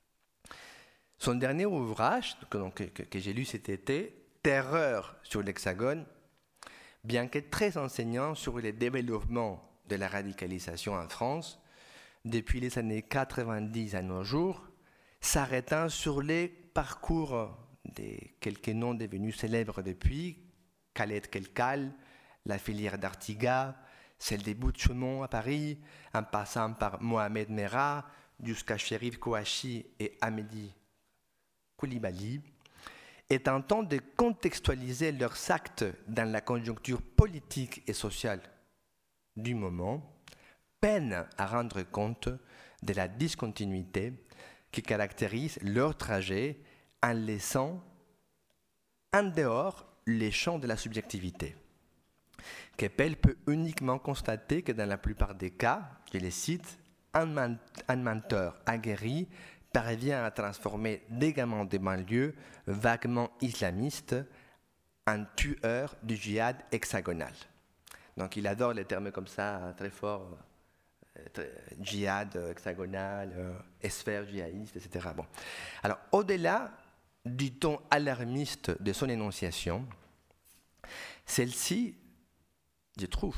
Son dernier ouvrage, que j'ai lu cet été, Terreur sur l'Hexagone, bien que très enseignant sur le développement de la radicalisation en France, depuis les années 90 à nos jours, s'arrêtant sur les parcours de quelques noms devenus célèbres depuis, Khaled Kelkal, la filière d'Artigas, celle des bouts de Chaumont à Paris, en passant par Mohamed Merah, jusqu'à Chérif Kouachi et Hamedi Koulibaly, et tentant de contextualiser leurs actes dans la conjoncture politique et sociale du moment, peinent à rendre compte de la discontinuité qui caractérise leur trajet en laissant en dehors les champs de la subjectivité. Kepel peut uniquement constater que dans la plupart des cas, je les cite, un menteur aguerri parvient à transformer des gamins de banlieue vaguement islamistes en tueurs du djihad hexagonal. Donc il adore les termes comme ça, très forts, djihad hexagonal, sphère djihadiste, etc. Bon. Alors au-delà du ton alarmiste de son énonciation, celle-ci, je trouve,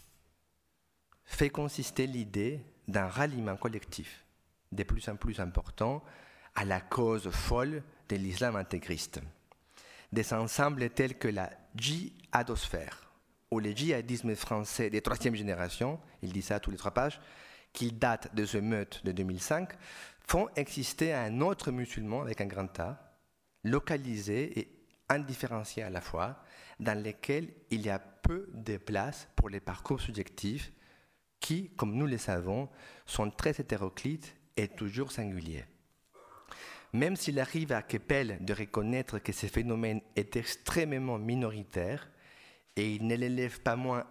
fait consister l'idée d'un ralliement collectif de plus en plus important à la cause folle de l'islam intégriste. Des ensembles tels que la djihadosphère ou le djihadisme français des troisième génération, il dit ça à tous les 3 pages, qui datent des émeutes de 2005, font exister un autre musulman avec un grand A, localisé et indifférencié à la fois, dans lesquels il y a peu de place pour les parcours subjectifs qui, comme nous le savons, sont très hétéroclites et toujours singuliers. Même s'il arrive à Kepel de reconnaître que ce phénomène est extrêmement minoritaire, et il ne l'élève pas moins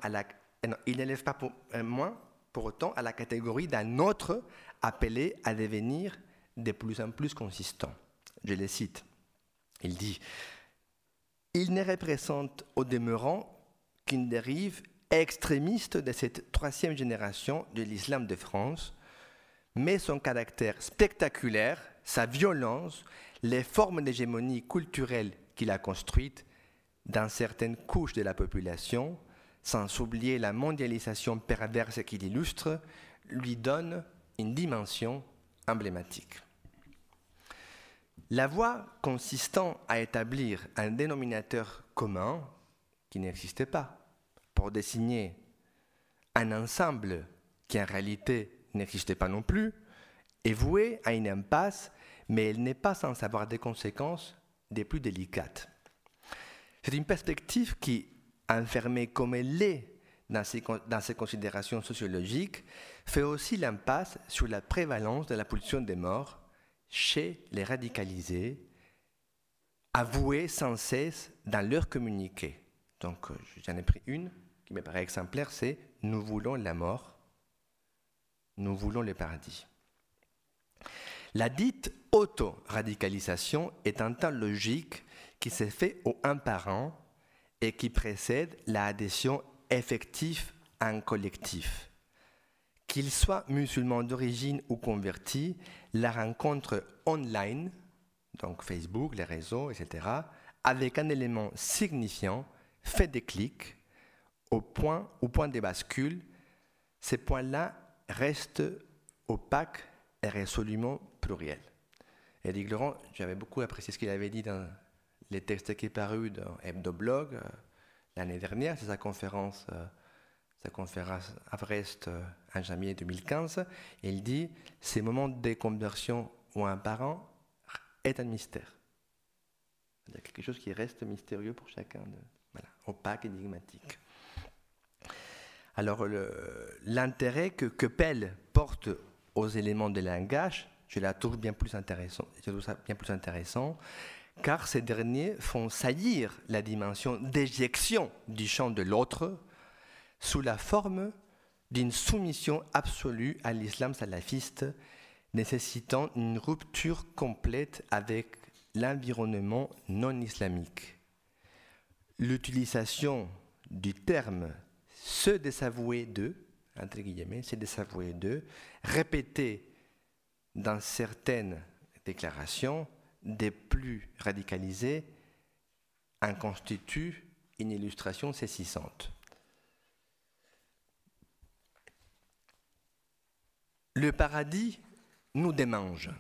pour autant à la catégorie d'un autre appelé à devenir de plus en plus consistant. Je le cite. Il dit « Il ne représente au demeurant qu'une dérive extrémiste de cette troisième génération de l'islam de France, mais son caractère spectaculaire, sa violence, les formes d'hégémonie culturelle qu'il a construites dans certaines couches de la population, sans oublier la mondialisation perverse qu'il illustre, lui donnent une dimension emblématique. La voie consistant à établir un dénominateur commun qui n'existait pas pour désigner un ensemble qui en réalité n'existait pas non plus est vouée à une impasse, mais elle n'est pas sans avoir des conséquences des plus délicates. C'est une perspective qui, enfermée comme elle l'est dans ses considérations sociologiques, fait aussi l'impasse sur la prévalence de la pulsion des morts chez les radicalisés, avoués sans cesse dans leur communiqué. Donc, j'en ai pris une qui me paraît exemplaire, c'est « Nous voulons la mort, nous voulons le paradis ». La dite auto-radicalisation est un temps logique qui se fait au un par un et qui précède l'adhésion effective à un collectif. Qu'ils soient musulmans d'origine ou convertis, la rencontre online, donc Facebook, les réseaux, etc., avec un élément signifiant, fait des clics au point de bascule. Ces points-là restent opaques et résolument pluriels. Éric Laurent, j'avais beaucoup apprécié ce qu'il avait dit dans les textes qui sont parus dans Hebdoblog l'année dernière, c'est sa conférence à Brest en janvier 2015. Il dit « Ces moments de conversion ou un parent est un mystère ». Il y a quelque chose qui reste mystérieux pour chacun, opaque, énigmatique. Alors, l'intérêt que Pell porte aux éléments de langage, je la trouve bien plus intéressant, car ces derniers font saillir la dimension d'éjection du champ de l'autre sous la forme d'une soumission absolue à l'islam salafiste, nécessitant une rupture complète avec l'environnement non islamique. L'utilisation du terme « se désavouer d'eux », entre guillemets, se désavouer d'eux, répété dans certaines déclarations des plus radicalisés, en constitue une illustration saisissante. Le paradis nous démange.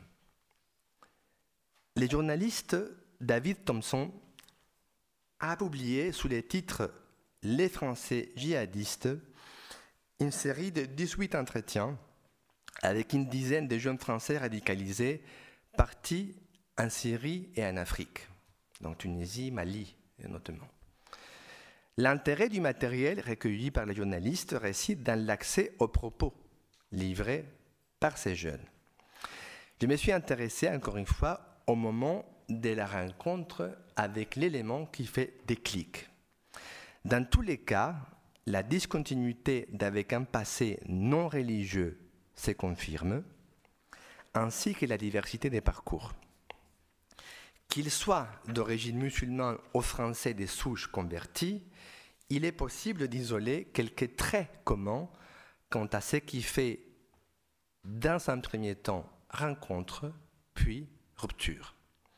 Le journaliste David Thompson a publié sous le titre « Les Français djihadistes » une série de 18 entretiens avec une dizaine de jeunes Français radicalisés partis en Syrie et en Afrique, donc Tunisie, Mali notamment. L'intérêt du matériel recueilli par les journalistes réside dans l'accès aux propos livrés par ces jeunes. Je me suis intéressé encore une fois au moment de la rencontre avec l'élément qui fait déclic. Dans tous les cas, la discontinuité d'avec un passé non religieux se confirme, ainsi que la diversité des parcours. Qu'ils soient d'origine musulmane ou français des souches converties, il est possible d'isoler quelques traits communs quant à ce qui fait, dans un premier temps, rencontre, puis rupture.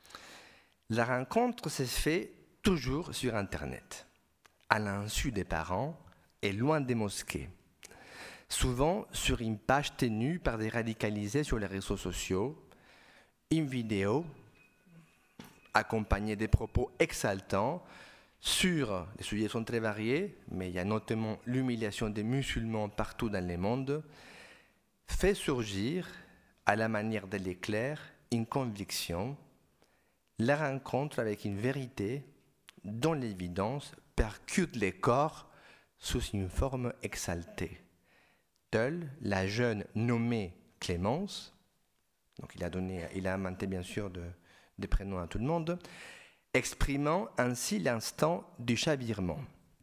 La rencontre se fait toujours sur Internet, à l'insu des parents et loin des mosquées, souvent sur une page tenue par des radicalisés sur les réseaux sociaux, une vidéo accompagnée des propos exaltants sur, les sujets sont très variés, mais il y a notamment l'humiliation des musulmans partout dans le monde, fait surgir, à la manière de l'éclair, une conviction, la rencontre avec une vérité dont l'évidence percute les corps sous une forme exaltée. Telle la jeune nommée Clémence, donc il a inventé bien sûr des prénoms à tout le monde, exprimant ainsi l'instant du chavirement.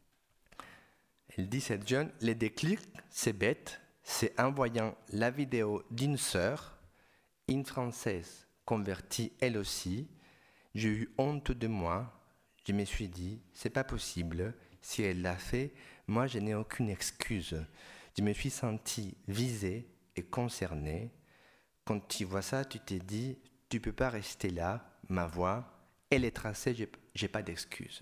Elle dit, cette jeune, les déclics, c'est bête, c'est en voyant la vidéo d'une sœur, une Française convertie elle aussi, j'ai eu honte de moi, je me suis dit, c'est pas possible, si elle l'a fait, moi je n'ai aucune excuse. Je me suis senti visé et concerné. Quand tu vois ça, tu te dis, tu ne peux pas rester là, ma voix, elle est tracée, je n'ai pas d'excuse.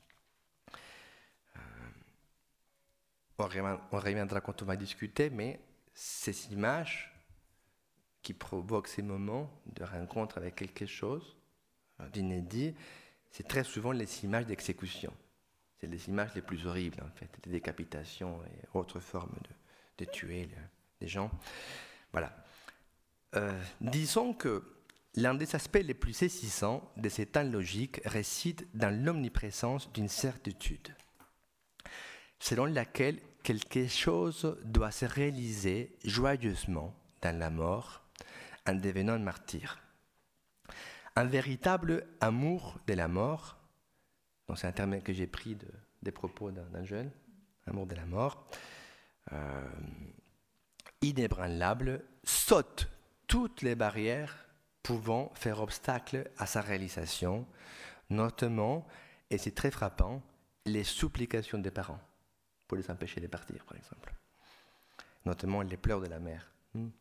On reviendra quand on va discuter, mais ces images qui provoquent ces moments de rencontre avec quelque chose d'inédit, c'est très souvent les images d'exécution. C'est les images les plus horribles, en fait, des décapitations et autres formes de tuer les gens. Voilà. Disons que l'un des aspects les plus saisissants de ces temps logiques réside dans l'omniprésence d'une certitude, selon laquelle quelque chose doit se réaliser joyeusement dans la mort en devenant martyr. Un véritable amour de la mort, donc c'est un terme que j'ai pris des propos d'un jeune, amour de la mort, inébranlable, saute toutes les barrières pouvant faire obstacle à sa réalisation, notamment, et c'est très frappant, les supplications des parents pour les empêcher de partir, par exemple. Notamment les pleurs de la mère.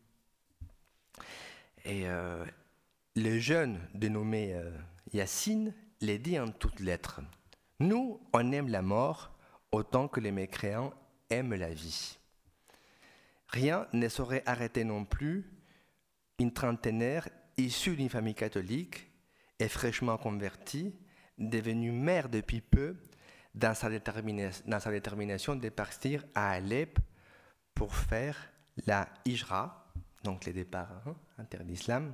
Et le jeune dénommé Yacine les dit en toutes lettres. Nous, on aime la mort autant que les mécréants aiment la vie. Rien ne saurait arrêter non plus une trentenaire issue d'une famille catholique et fraîchement convertie, devenue mère depuis peu, dans sa détermination de partir à Alep pour faire la hijra, donc le départ en terre d'islam,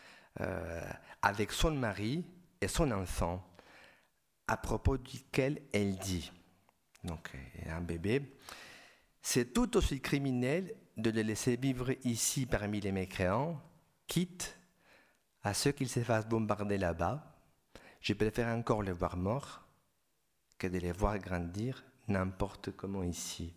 avec son mari et son enfant, à propos duquel elle dit, donc un bébé, c'est tout aussi criminel de le laisser vivre ici parmi les mécréants, quitte à ce qu'il se fasse bombarder là-bas. Je préfère encore le voir mort que de les voir grandir n'importe comment ici.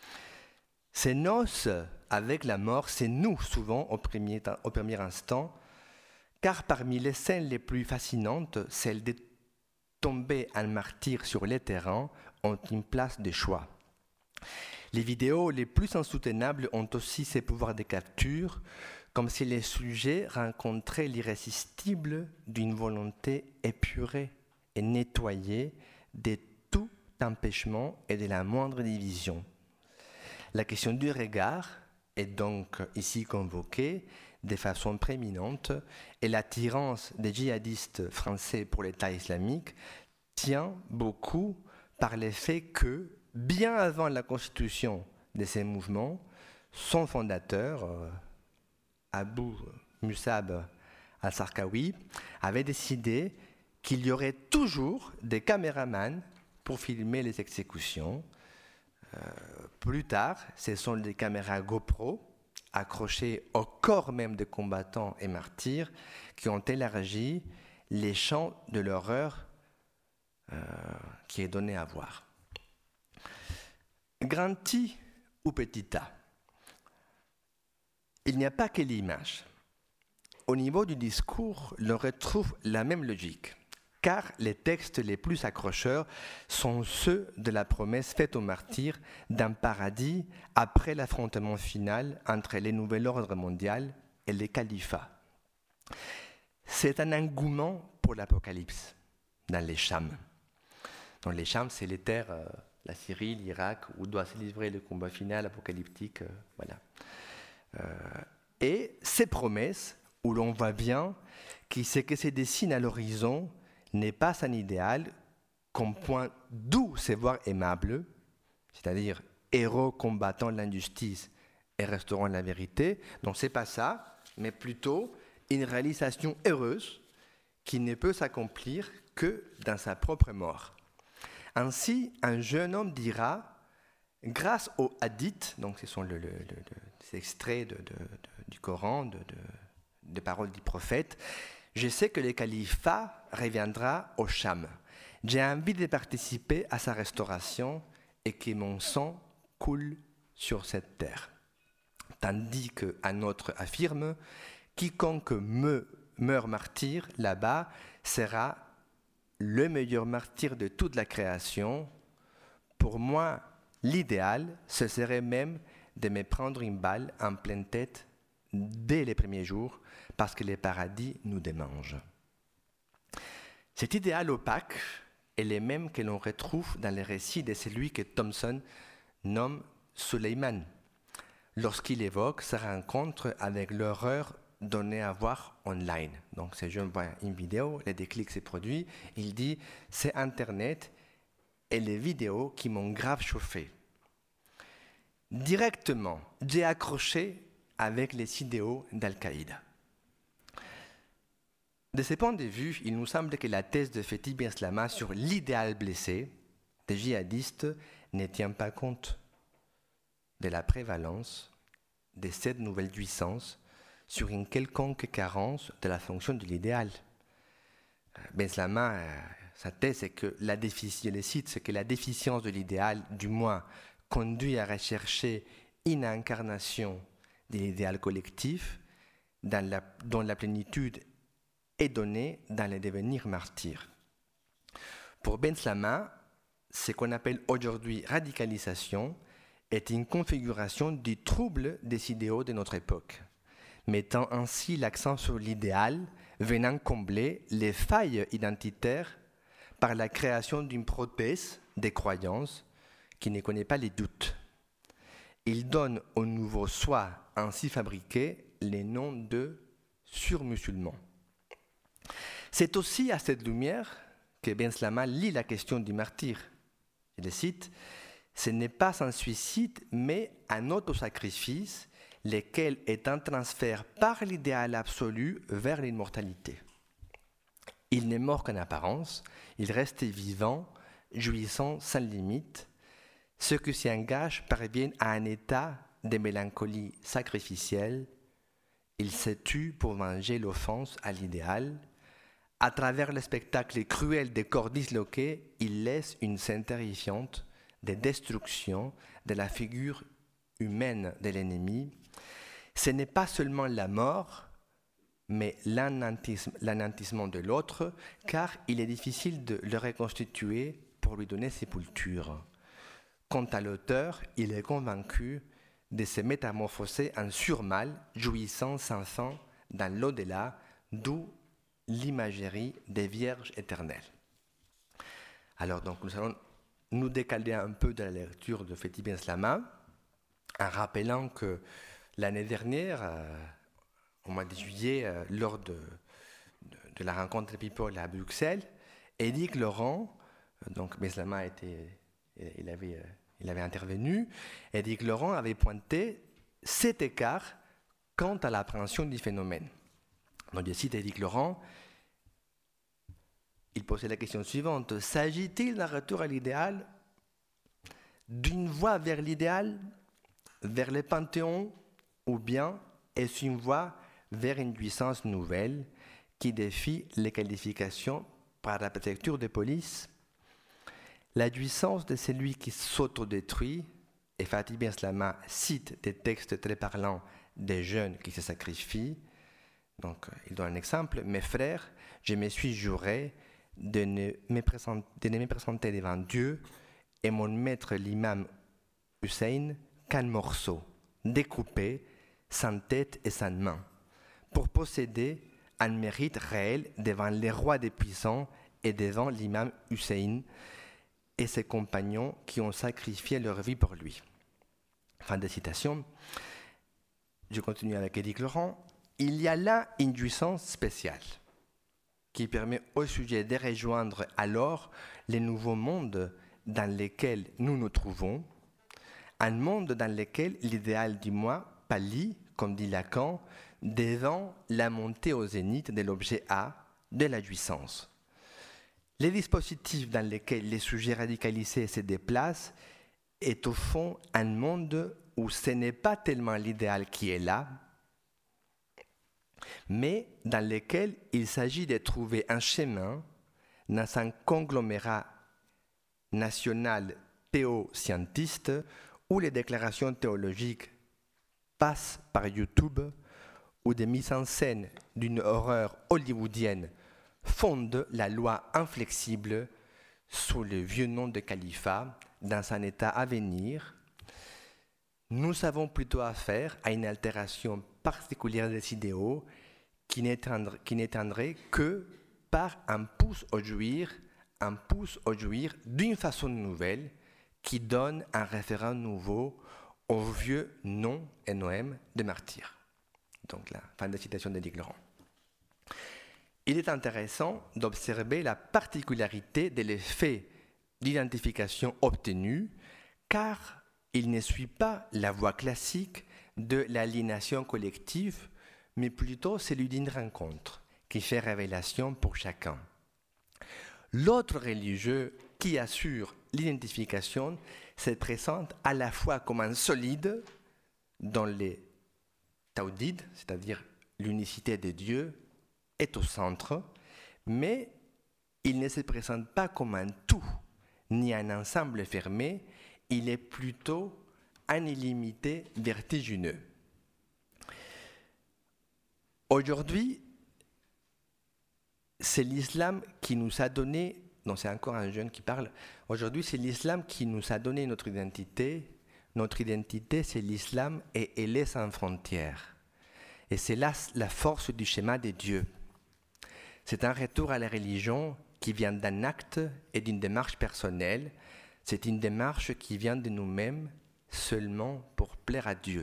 Ces noces avec la mort, c'est nous souvent au premier instant, car parmi les scènes les plus fascinantes, celles de tomber en martyr sur les terrains ont une place de choix. Les vidéos les plus insoutenables ont aussi ces pouvoirs de capture, comme si les sujets rencontraient l'irrésistible d'une volonté épurée et nettoyée de tout empêchement et de la moindre division. La question du regard est donc ici convoquée de façon prééminente et l'attirance des djihadistes français pour l'État islamique tient beaucoup par le fait que, bien avant la constitution de ces mouvements, son fondateur, Abu Musab al-Sarkawi, avait décidé qu'il y aurait toujours des caméramans pour filmer les exécutions. Plus tard, ce sont des caméras GoPro accrochées au corps même des combattants et martyrs qui ont élargi les champs de l'horreur qui est donné à voir. Grand I ou petit a, il n'y a pas que l'image. Au niveau du discours, l'on retrouve la même logique, car les textes les plus accrocheurs sont ceux de la promesse faite aux martyrs d'un paradis après l'affrontement final entre les nouvel ordre mondial et les califats. C'est un engouement pour l'Apocalypse dans les Chams. Dans les Chams, c'est les terres, la Syrie, l'Irak, où doit se livrer le combat final apocalyptique. Voilà. Et ces promesses, où l'on voit bien que ce qui se dessine à l'horizon n'est pas un idéal qu'on pointe d'où se voir aimable, c'est-à-dire héros combattant l'injustice et restaurant la vérité. Donc c'est pas ça, mais plutôt une réalisation heureuse qui ne peut s'accomplir que dans sa propre mort. Ainsi, un jeune homme dira, grâce aux hadiths, donc ce sont ces extraits du Coran, des paroles du prophète, je sais que le califat reviendra au Cham. J'ai envie de participer à sa restauration et que mon sang coule sur cette terre. Tandis qu'un autre affirme, quiconque meurt martyr là-bas sera le meilleur martyr de toute la création. Pour moi, L'idéal, ce serait même de me prendre une balle en pleine tête dès les premiers jours, parce que le paradis nous démange. Cet idéal opaque est le même que l'on retrouve dans les récits de celui que Thompson nomme Suleiman, lorsqu'il évoque sa rencontre avec l'horreur donnée à voir online. Donc, ce jeune voit une vidéo, le déclic s'est produit, il dit « c'est Internet et les vidéos qui m'ont grave chauffé ». Directement, j'ai accroché avec les idéaux d'Al-Qaïda. De ce point de vue, il nous semble que la thèse de Fethi Benslama sur l'idéal blessé des djihadistes ne tient pas compte de la prévalence de cette nouvelle puissance sur une quelconque carence de la fonction de l'idéal. Benslama, sa thèse, c'est que la déficience de l'idéal, du moins, conduit à rechercher une incarnation de l'idéal collectif dont la plénitude est donnée dans le devenir martyr. Pour Benslama, ce qu'on appelle aujourd'hui radicalisation est une configuration du trouble des idéaux de notre époque, mettant ainsi l'accent sur l'idéal, venant combler les failles identitaires par la création d'une prothèse des croyances qui ne connaît pas les doutes. Il donne au nouveau soi ainsi fabriqué les noms de surmusulmans. C'est aussi à cette lumière que Benslama lit la question du martyr. Je le cite, « Ce n'est pas un suicide, mais un autosacrifice, lequel est un transfert par l'idéal absolu vers l'immortalité. Il n'est mort qu'en apparence, il reste vivant, jouissant sans limite. Ceux qui s'y engagent parviennent à un état de mélancolie sacrificielle. Ils se tuent pour venger l'offense à l'idéal. À travers le spectacle cruel des corps disloqués, ils laissent une scène terrifiante de destruction de la figure humaine de l'ennemi. Ce n'est pas seulement la mort, mais l'anéantissement de l'autre, car il est difficile de le reconstituer pour lui donner sépulture. Quant à l'auteur, il est convaincu de se métamorphoser en surmâle, jouissant sans fin dans l'au-delà, d'où l'imagerie des Vierges éternelles. Alors donc nous allons nous décaler un peu de la lecture de Fethi Benslama, en rappelant que l'année dernière, au mois de juillet, lors de la rencontre People à Bruxelles, Éric Laurent, donc Benslama il avait intervenu, Éric Laurent avait pointé cet écart quant à l'appréhension du phénomène. Donc je cite Éric Laurent, il posait la question suivante, s'agit-il d'un retour à l'idéal, d'une voie vers l'idéal, vers le panthéon, ou bien est-ce une voie vers une puissance nouvelle qui défie les qualifications par la préfecture de police? La jouissance de celui qui s'autodétruit, et Fethi Benslama cite des textes très parlants des jeunes qui se sacrifient. Donc, il donne un exemple. Mes frères, je me suis juré de ne me présenter devant Dieu et mon maître l'imam Hussein qu'un morceau, découpé, sans tête et sans main, pour posséder un mérite réel devant les rois des puissants et devant l'imam Hussein et ses compagnons qui ont sacrifié leur vie pour lui. Fin de citation. Je continue avec Éric Laurent. Il y a là une jouissance spéciale qui permet au sujet de rejoindre alors les nouveaux mondes dans lesquels nous nous trouvons, un monde dans lequel l'idéal du moi pâlit, comme dit Lacan, devant la montée au zénith de l'objet A, de la jouissance. Les dispositifs dans lesquels les sujets radicalisés se déplacent est au fond un monde où ce n'est pas tellement l'idéal qui est là, mais dans lequel il s'agit de trouver un chemin dans un conglomérat national théo-scientiste où les déclarations théologiques passent par YouTube, où des mises en scène d'une horreur hollywoodienne fondent la loi inflexible sous le vieux nom de califat dans un état à venir, nous avons plutôt affaire à une altération particulière des idéaux qui n'éteindrait que par un pouce au jouir d'une façon nouvelle qui donne un référent nouveau au vieux nom et noème de martyr. Donc la fin de la citation d'Éric Laurent. Il est intéressant d'observer la particularité de l'effet d'identification obtenu, car il ne suit pas la voie classique de l'aliénation collective, mais plutôt celui d'une rencontre qui fait révélation pour chacun. L'autre religieux qui assure l'identification se présente à la fois comme un solide dont les taudides, c'est-à-dire l'unicité de Dieu, est au centre, mais il ne se présente pas comme un tout, ni un ensemble fermé, il est plutôt un illimité vertigineux. Aujourd'hui, c'est l'islam qui nous a donné, non c'est encore un jeune qui parle, aujourd'hui c'est l'islam qui nous a donné notre identité. Notre identité c'est l'islam et elle est sans frontières. Et c'est là la force du schéma des dieux. C'est un retour à la religion qui vient d'un acte et d'une démarche personnelle. C'est une démarche qui vient de nous-mêmes seulement pour plaire à Dieu.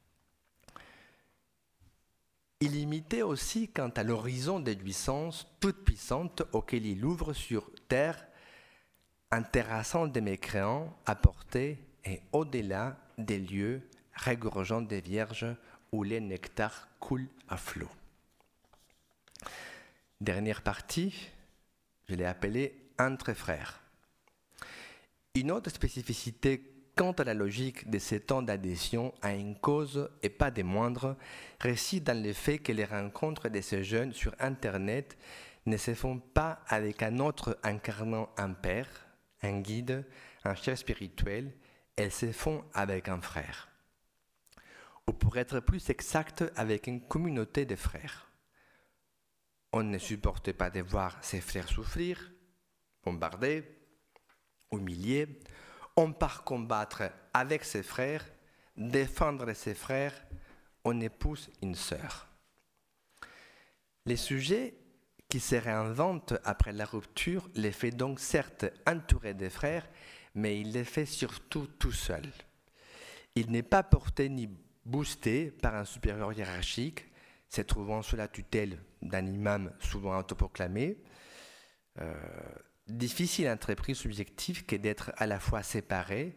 Illimité aussi quant à l'horizon des jouissances toute puissantes auxquelles il ouvre sur terre un terrassant des mécréants à portée et au-delà des lieux regorgeant des vierges où les nectars coulent à flot. Dernière partie, je l'ai appelée entre frères. Une autre spécificité quant à la logique de ces temps d'adhésion à une cause, et pas des moindres, réside dans le fait que les rencontres de ces jeunes sur Internet ne se font pas avec un autre incarnant un père, un guide, un chef spirituel, elles se font avec un frère. Ou pour être plus exact, avec une communauté de frères. On ne supporte pas de voir ses frères souffrir, bombardés, humiliés. On part combattre avec ses frères, défendre ses frères, on épouse une sœur. Les sujets qui se réinventent après la rupture les fait donc certes entourer des frères, mais il les fait surtout tout seul. Il n'est pas porté ni boosté par un supérieur hiérarchique, se trouvant sous la tutelle d'un imam souvent autoproclamé. Difficile entreprise subjective que d'être à la fois séparé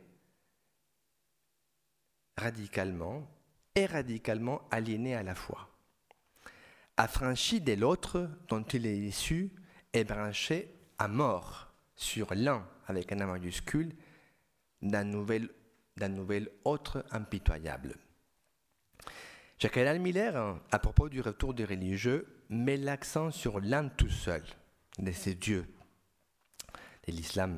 radicalement et radicalement aliéné à la fois. Affranchi de l'autre dont il est issu et branché à mort sur l'un avec un A majuscule d'un nouvel autre impitoyable. Jacques Miller, à propos du retour des religieux, met l'accent sur l'un tout seul de ces dieux, de l'islam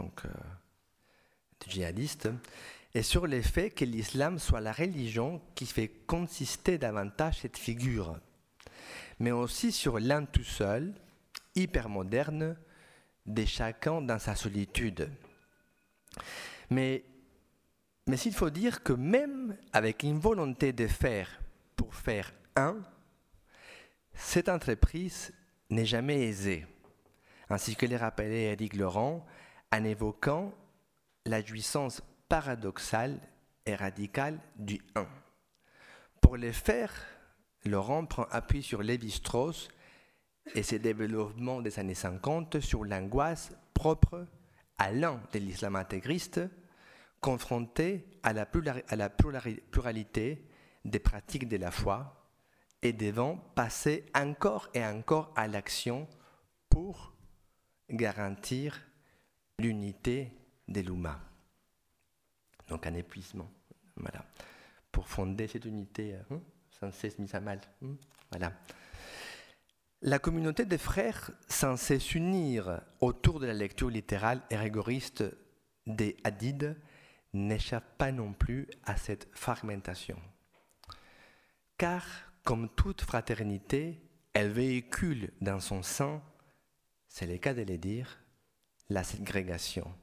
djihadiste, et sur le fait que l'islam soit la religion qui fait consister davantage cette figure, mais aussi sur l'un tout seul, hyper moderne, de chacun dans sa solitude. Mais il faut dire que même avec une volonté de faire pour faire un, cette entreprise n'est jamais aisée, ainsi que l'a rappelé Éric Laurent en évoquant la jouissance paradoxale et radicale du un. Pour le faire, Laurent prend appui sur Lévi-Strauss et ses développements des années 50 sur l'angoisse propre à l'un de l'islam intégriste, confronté à la pluralité des pratiques de la foi et devant passer encore et encore à l'action pour garantir l'unité de l'Oumma. Donc un épuisement, voilà, pour fonder cette unité sans cesse mise à mal. Voilà. La communauté des frères censée s'unir autour de la lecture littérale et rigoriste des hadiths n'échappe pas non plus à cette fragmentation. Car, comme toute fraternité, elle véhicule dans son sein, c'est le cas de le dire, la ségrégation,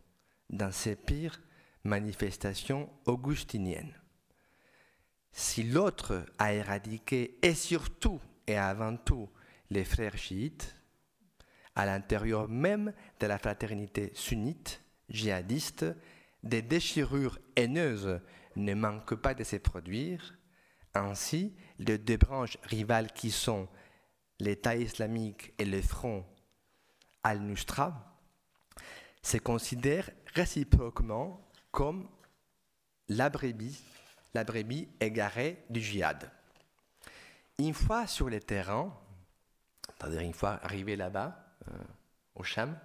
dans ses pires manifestations augustiniennes. Si l'autre a éradiqué, et surtout et avant tout, les frères chiites, à l'intérieur même de la fraternité sunnite, djihadiste, des déchirures haineuses ne manquent pas de se produire. Ainsi, les deux branches rivales qui sont l'État islamique et le Front al-Nusra se considèrent réciproquement comme la brebis égarée du djihad. Une fois sur le terrain, c'est-à-dire une fois arrivé là-bas, au Cham,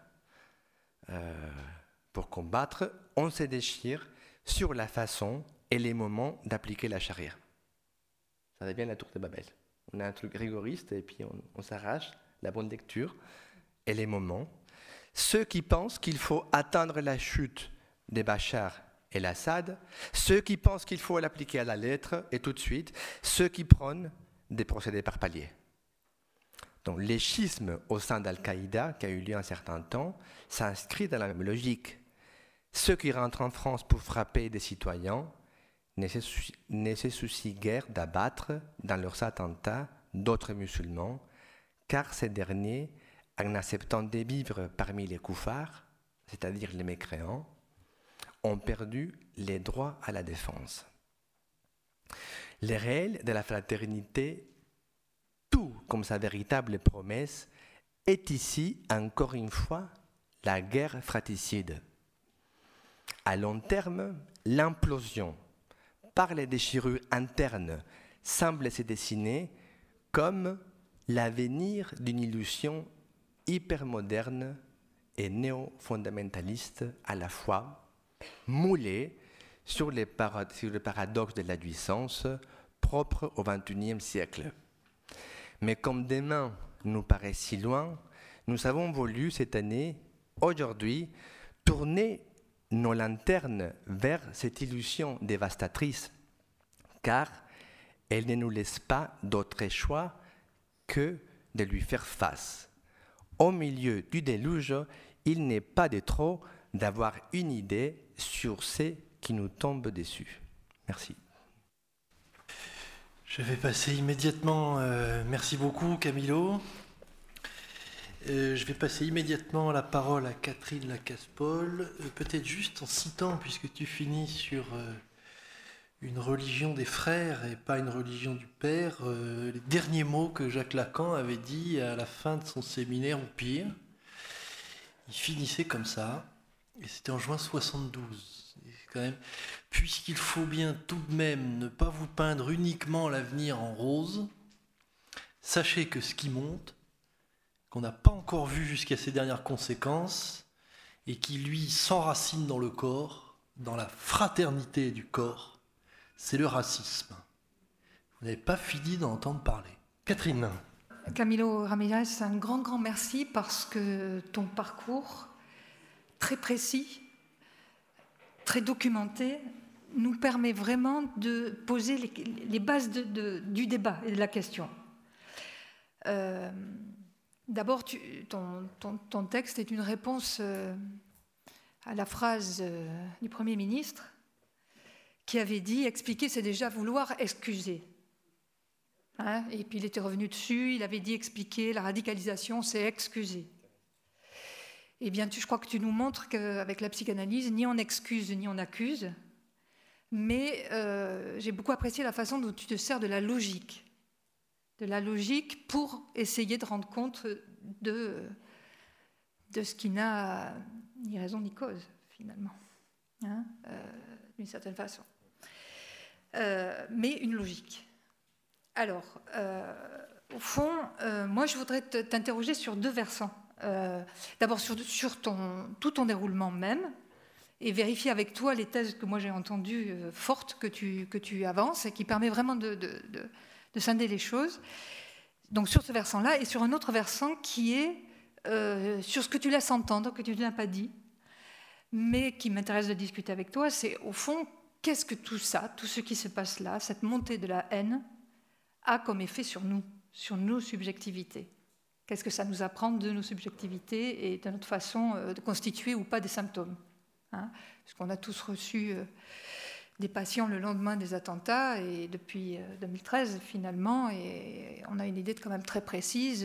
pour combattre, on se déchire sur la façon et les moments d'appliquer la charia. Ça devient la tour de Babel. On a un truc rigoriste et puis on s'arrache la bonne lecture et les moments. Ceux qui pensent qu'il faut attendre la chute de Bachar et l'Assad, ceux qui pensent qu'il faut l'appliquer à la lettre et tout de suite, ceux qui prônent des procédés par paliers. Donc, les schismes au sein d'Al-Qaïda, qui a eu lieu un certain temps, s'inscrit dans la même logique. Ceux qui rentrent en France pour frapper des citoyens ne se soucient guère d'abattre dans leurs attentats d'autres musulmans, car ces derniers, en acceptant de vivre parmi les koufars, c'est-à-dire les mécréants, ont perdu les droits à la défense. Les réels de la fraternité, tout comme sa véritable promesse, est ici, encore une fois, la guerre fratricide. À long terme, l'implosion par les déchirures internes semble se dessiner comme l'avenir d'une illusion hypermoderne et néo-fondamentaliste à la fois, moulée sur le paradoxe de la puissance propre au XXIe siècle. Mais comme demain nous paraît si loin, nous avons voulu cette année, aujourd'hui, tourner nos lanternes vers cette illusion dévastatrice, car elle ne nous laisse pas d'autre choix que de lui faire face. Au milieu du déluge, il n'est pas de trop d'avoir une idée sur ce qui nous tombe dessus. Merci. Je vais passer immédiatement, merci beaucoup Camilo. Je vais passer immédiatement la parole à Catherine Lacasse-Paul, peut-être juste en citant, puisque tu finis sur une religion des frères et pas une religion du père, les derniers mots que Jacques Lacan avait dit à la fin de son séminaire au Pire. Il finissait comme ça, et c'était en juin 72. Et quand même, puisqu'il faut bien tout de même ne pas vous peindre uniquement l'avenir en rose, sachez que ce qui monte, qu'on n'a pas encore vu jusqu'à ses dernières conséquences, et qui, lui, s'enracine dans le corps, dans la fraternité du corps, c'est le racisme. Vous n'avez pas fini d'en entendre parler. Catherine. Camilo Ramirez, un grand merci parce que ton parcours, très précis, très documenté, nous permet vraiment de poser les bases du débat et de la question. D'abord, ton texte est une réponse à la phrase du Premier ministre qui avait dit « expliquer, c'est déjà vouloir excuser ». Hein, et puis il était revenu dessus, il avait dit « expliquer, la radicalisation, c'est excuser ». Eh bien, je crois que tu nous montres qu'avec la psychanalyse, ni on excuse, ni on accuse, mais j'ai beaucoup apprécié la façon dont tu te sers de la logique pour essayer de rendre compte de ce qui n'a ni raison ni cause, finalement, hein, d'une certaine façon. Mais une logique. Alors, au fond, moi, je voudrais t'interroger sur deux versants. D'abord, sur tout ton déroulement même, et vérifier avec toi les thèses que moi j'ai entendues fortes que tu avances et qui permet vraiment de scinder les choses. Donc sur ce versant-là, et sur un autre versant qui est sur ce que tu laisses entendre, que tu n'as pas dit, mais qui m'intéresse de discuter avec toi, c'est au fond, qu'est-ce que tout ça, tout ce qui se passe là, cette montée de la haine, a comme effet sur nous, sur nos subjectivités. Qu'est-ce que ça nous apprend de nos subjectivités et de notre façon de constituer ou pas des symptômes, hein, parce qu'on a tous reçu des patients le lendemain des attentats, et depuis 2013 finalement, et on a une idée quand même très précise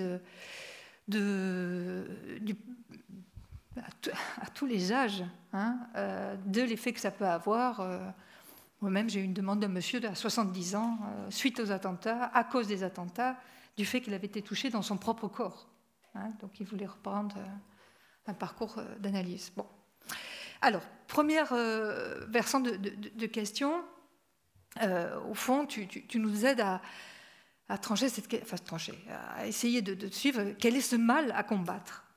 à tous les âges, hein, de l'effet que ça peut avoir. Moi-même, j'ai eu une demande d'un monsieur de 70 ans, suite aux attentats, à cause des attentats, du fait qu'il avait été touché dans son propre corps. Hein, donc il voulait reprendre un parcours d'analyse. Bon. Alors, première versant de questions, au fond, tu nous aides à trancher à essayer de suivre quel est ce mal à combattre.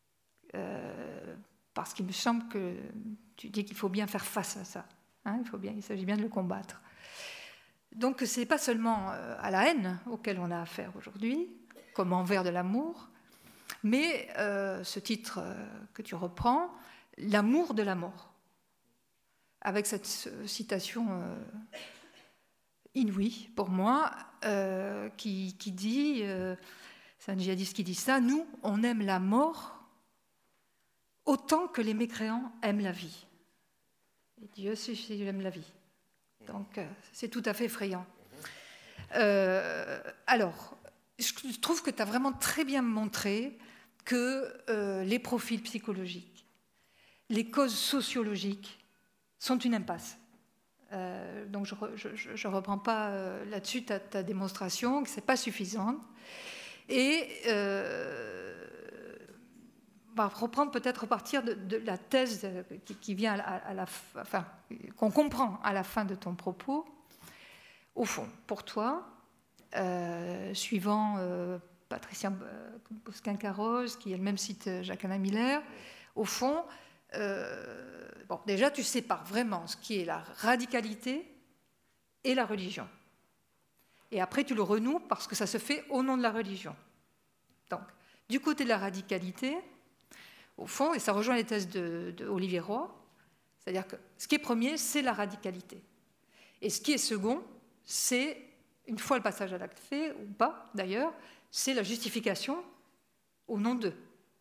Parce qu'il me semble que tu dis qu'il faut bien faire face à ça. Hein, il s'agit bien de le combattre. Donc, ce n'est pas seulement à la haine auquel on a affaire aujourd'hui, comme envers de l'amour, mais ce titre que tu reprends, l'amour de la mort, avec cette citation inouïe pour moi, qui dit, c'est un djihadiste qui dit ça, nous, on aime la mort autant que les mécréants aiment la vie. Et Dieu sait s'il aime la vie. Donc, c'est tout à fait effrayant. Alors, je trouve que tu as vraiment très bien montré que les profils psychologiques, les causes sociologiques sont une impasse. Donc, je ne reprends pas là-dessus ta démonstration, que ce n'est pas suffisant. Et on va reprendre peut-être à partir de la thèse qui vient à la fin, qu'on comprend à la fin de ton propos. Au fond, pour toi, suivant Patricia Bosquin-Carroz, qui elle-même cite Jacques-Alain Miller, au fond, déjà tu sépares vraiment ce qui est la radicalité et la religion. Et après tu le renoues parce que ça se fait au nom de la religion. Donc, du côté de la radicalité, au fond, et ça rejoint les thèses d'Olivier Roy, c'est-à-dire que ce qui est premier, c'est la radicalité. Et ce qui est second, c'est, une fois le passage à l'acte fait, ou pas d'ailleurs, c'est la justification au nom d'eux.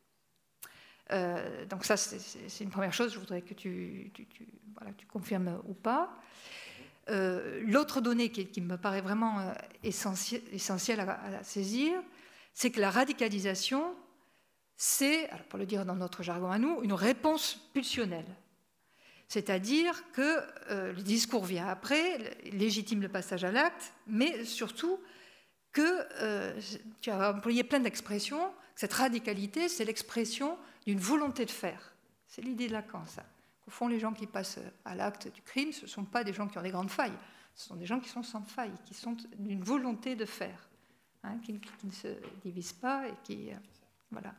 Donc ça, c'est une première chose, je voudrais que tu confirmes ou pas. L'autre donnée qui me paraît vraiment essentielle à saisir, c'est que la radicalisation, c'est, alors pour le dire dans notre jargon à nous, une réponse pulsionnelle. C'est-à-dire que le discours vient après, légitime le passage à l'acte, mais surtout que, tu as employé plein d'expressions, cette radicalité, c'est l'expression d'une volonté de faire. C'est l'idée de Lacan, ça. Au fond, les gens qui passent à l'acte du crime, ce ne sont pas des gens qui ont des grandes failles, ce sont des gens qui sont sans faille, qui sont d'une volonté de faire, hein, qui ne se divisent pas et qui... voilà.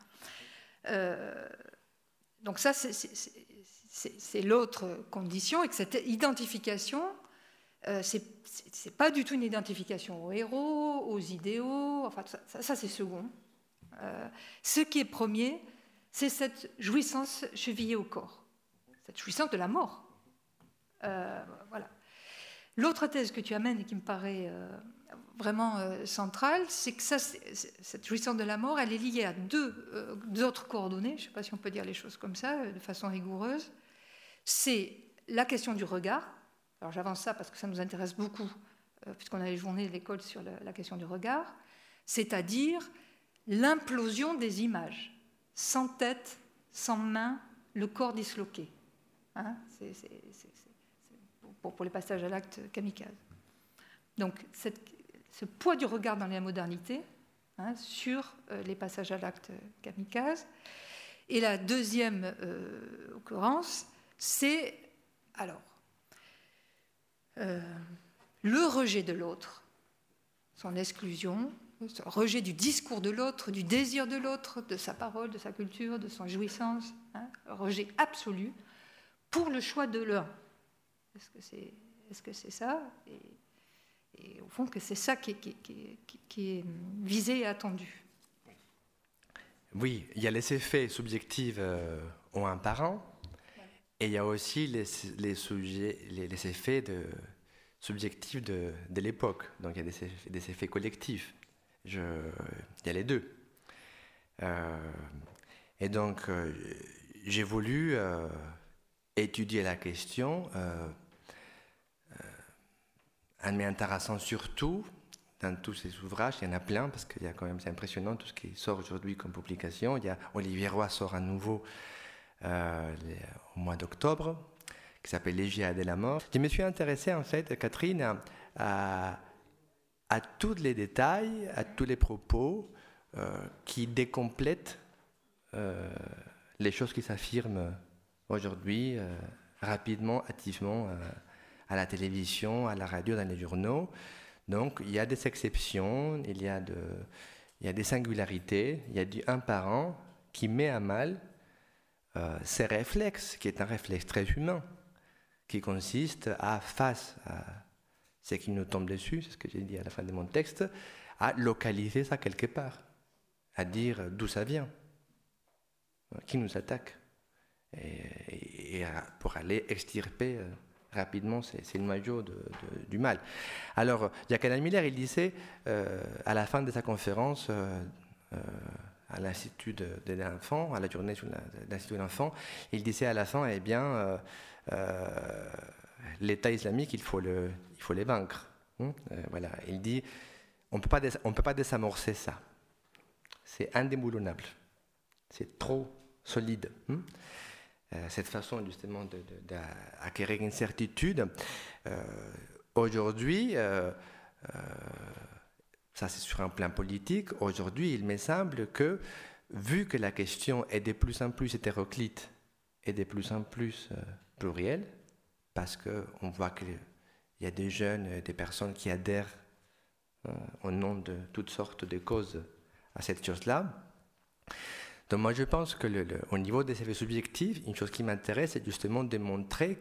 Donc ça, c'est l'autre condition, et que cette identification, c'est pas du tout une identification aux héros, aux idéaux, enfin ça c'est second. Ce qui est premier, c'est cette jouissance chevillée au corps, cette jouissance de la mort. Voilà. L'autre thèse que tu amènes et qui me paraît vraiment centrale, c'est que cette jouissance de la mort, elle est liée à deux autres coordonnées, je ne sais pas si on peut dire les choses comme ça, de façon rigoureuse. C'est la question du regard. Alors j'avance ça parce que ça nous intéresse beaucoup, puisqu'on a les journées de l'école sur la question du regard, c'est-à-dire l'implosion des images, sans tête, sans main, le corps disloqué. Hein, c'est pour les passages à l'acte kamikaze. Donc ce poids du regard dans la modernité, hein, sur les passages à l'acte kamikaze. Et la deuxième occurrence, c'est alors le rejet de l'autre, son exclusion, le rejet du discours de l'autre, du désir de l'autre, de sa parole, de sa culture, de son jouissance, hein, rejet absolu pour le choix de l'un. Est-ce que c'est ça et au fond que c'est ça qui est visé et attendu. Oui, il y a les effets subjectifs ont un parent, et il y a aussi les effets subjectifs de l'époque. Donc il y a des effets collectifs. Il y a les deux. Et donc j'ai voulu étudié la question, en m'intéressant surtout dans tous ces ouvrages, il y en a plein, parce qu'il y a quand même, c'est impressionnant tout ce qui sort aujourd'hui comme publication. Il y a Olivier Roy sort à nouveau au mois d'octobre, qui s'appelle L'Égiade et la mort. Je me suis intéressé, en fait, Catherine, à tous les détails, à tous les propos qui décomplètent les choses qui s'affirment aujourd'hui, rapidement, activement, à la télévision, à la radio, dans les journaux. Donc, il y a des exceptions, il y a des singularités, il y a du un par un qui met à mal ces réflexes, qui est un réflexe très humain, qui consiste face à ce qui nous tombe dessus, c'est ce que j'ai dit à la fin de mon texte, à localiser ça quelque part, à dire d'où ça vient, qui nous attaque, et pour aller extirper rapidement c'est le noyau du mal. Alors, Jacques Miller, il disait, à la fin de sa conférence à l'Institut de l'enfant, à la journée sur l'Institut de l'enfant, il disait à la fin, eh bien, l'État islamique, il faut les vaincre. Voilà. Il dit, on ne peut pas désamorcer ça. C'est indéboulonnable. C'est trop solide. Cette façon justement d'acquérir une certitude. Aujourd'hui, ça c'est sur un plan politique, aujourd'hui il me semble que, vu que la question est de plus en plus hétéroclite et de plus en plus plurielle, parce qu'on voit qu'il y a des jeunes, des personnes qui adhèrent au nom de toutes sortes de causes à cette chose-là. Donc moi je pense que au niveau des effets subjectifs, une chose qui m'intéresse, c'est justement de montrer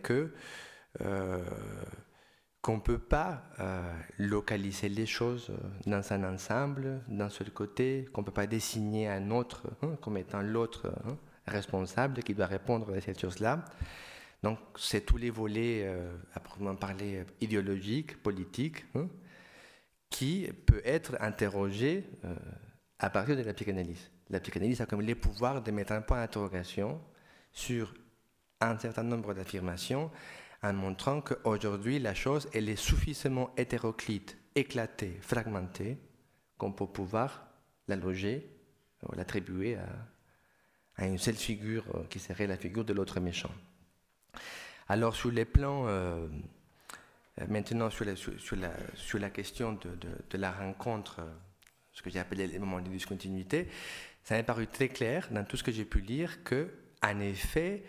qu'on ne peut pas localiser les choses dans un ensemble, d'un seul côté, qu'on ne peut pas désigner un autre comme étant l'autre responsable qui doit répondre à cette chose-là. Donc c'est tous les volets, à proprement parler, idéologiques, politiques, qui peut être interrogés à partir de la psychanalyse. La psychanalyse a comme les pouvoirs de mettre un point d'interrogation sur un certain nombre d'affirmations en montrant qu'aujourd'hui, la chose elle est suffisamment hétéroclite, éclatée, fragmentée, qu'on peut pouvoir la loger ou l'attribuer à une seule figure qui serait la figure de l'autre méchant. Alors, sur les plans, maintenant, sur la question de la rencontre, ce que j'ai appelé les moments de discontinuité, ça m'est paru très clair dans tout ce que j'ai pu lire qu'en effet,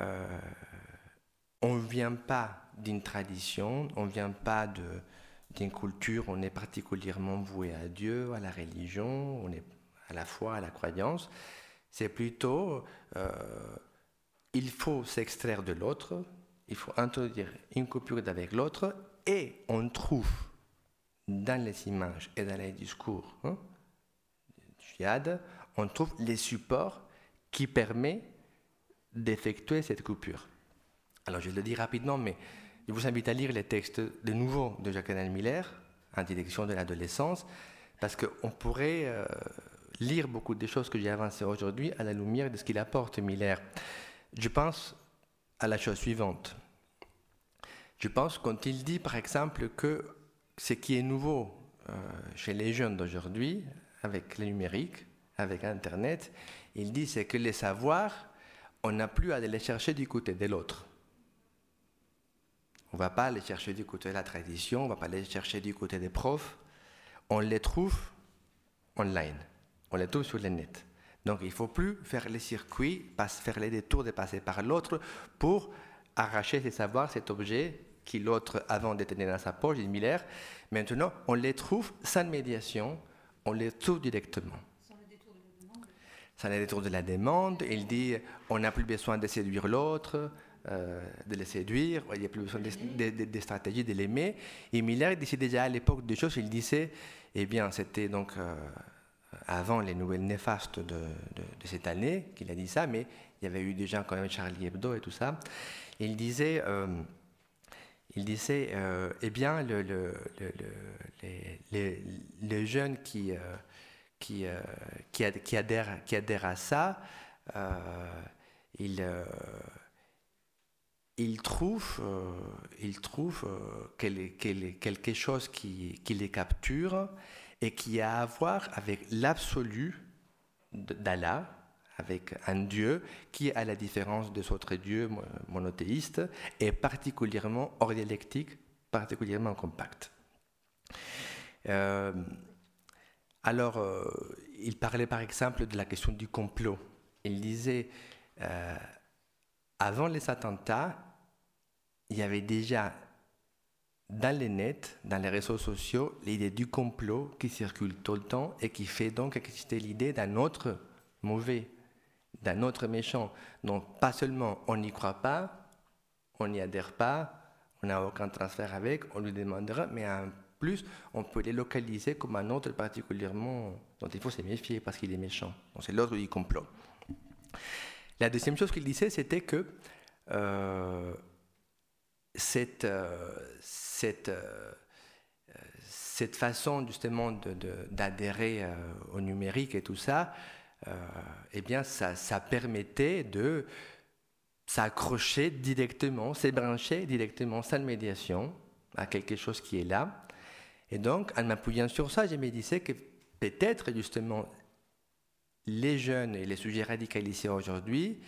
on ne vient pas d'une tradition, on ne vient pas d'une culture, on est particulièrement voué à Dieu, à la religion, on est à la foi, à la croyance. C'est plutôt, il faut s'extraire de l'autre, il faut introduire une coupure avec l'autre, et on trouve dans les images et dans les discours du djihad, on trouve les supports qui permettent d'effectuer cette coupure. Alors je le dis rapidement, mais je vous invite à lire les textes de nouveau de Jacques Miller, en direction de l'adolescence, parce qu'on pourrait lire beaucoup de choses que j'ai avancées aujourd'hui à la lumière de ce qu'il apporte Miller. Je pense à la chose suivante. Je pense quand il dit, par exemple, que ce qui est nouveau chez les jeunes d'aujourd'hui, avec le numérique, avec Internet, il dit c'est que les savoirs, on n'a plus à les chercher du côté de l'autre. On ne va pas les chercher du côté de la tradition, on ne va pas les chercher du côté des profs, on les trouve online, on les trouve sur le net. Donc il ne faut plus faire les circuits, faire les détours de passer par l'autre pour arracher ces savoirs, cet objet qui l'autre avant détenait dans sa poche, dit Miller. Maintenant, on les trouve sans médiation, on les trouve directement. Sans le détour de la demande, il dit on n'a plus besoin de séduire l'autre, de le séduire, il n'y a plus besoin des stratégies de l'aimer. Et Miller disait déjà à l'époque des choses, il disait, eh bien c'était donc avant les nouvelles néfastes de cette année qu'il a dit ça, mais il y avait eu déjà quand même Charlie Hebdo et tout ça. Il disait eh bien les jeunes qui adhèrent à ça, ils il trouve quelque chose qui les capture et qui a à voir avec l'absolu d'Allah, avec un Dieu qui, à la différence des autres dieux monothéistes, est particulièrement hors dialectique, particulièrement compact. Alors, il parlait par exemple de la question du complot. Il disait, avant les attentats, il y avait déjà dans les nets, dans les réseaux sociaux, l'idée du complot qui circule tout le temps et qui fait donc exister l'idée d'un autre mauvais, d'un autre méchant. Donc, pas seulement on n'y croit pas, on n'y adhère pas, on n'a aucun transfert avec, on lui demandera, mais en plus, on peut les localiser comme un autre particulièrement dont il faut se méfier parce qu'il est méchant. Donc, c'est l'ordre du complot. La deuxième chose qu'il disait, c'était que cette façon justement d'adhérer au numérique et tout ça, eh bien, ça permettait de s'accrocher directement, s'ébrancher directement sans médiation à quelque chose qui est là. Et donc, en m'appuyant sur ça, je me disais que peut-être justement les jeunes et les sujets radicalisés aujourd'hui,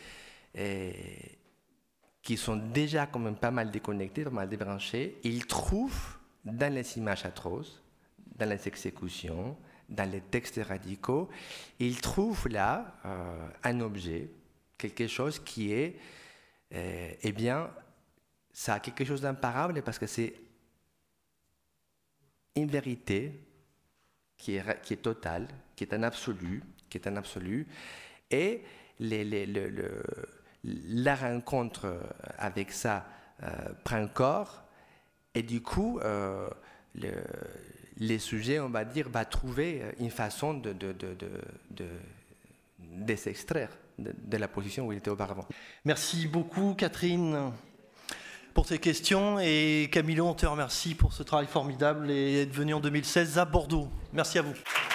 qui sont déjà quand même pas mal déconnectés, pas mal débranchés, ils trouvent dans les images atroces, dans les exécutions, dans les textes radicaux, ils trouvent là un objet, quelque chose qui est, eh bien, ça a quelque chose d'imparable parce que c'est une vérité qui est totale, qui est un absolu, et la rencontre avec ça prend corps, et du coup, les sujets, on va dire, va trouver une façon de s'extraire de la position où il était auparavant. Merci beaucoup, Catherine, pour tes questions. Et Camilo, on te remercie pour ce travail formidable et être venu en 2016 à Bordeaux. Merci à vous.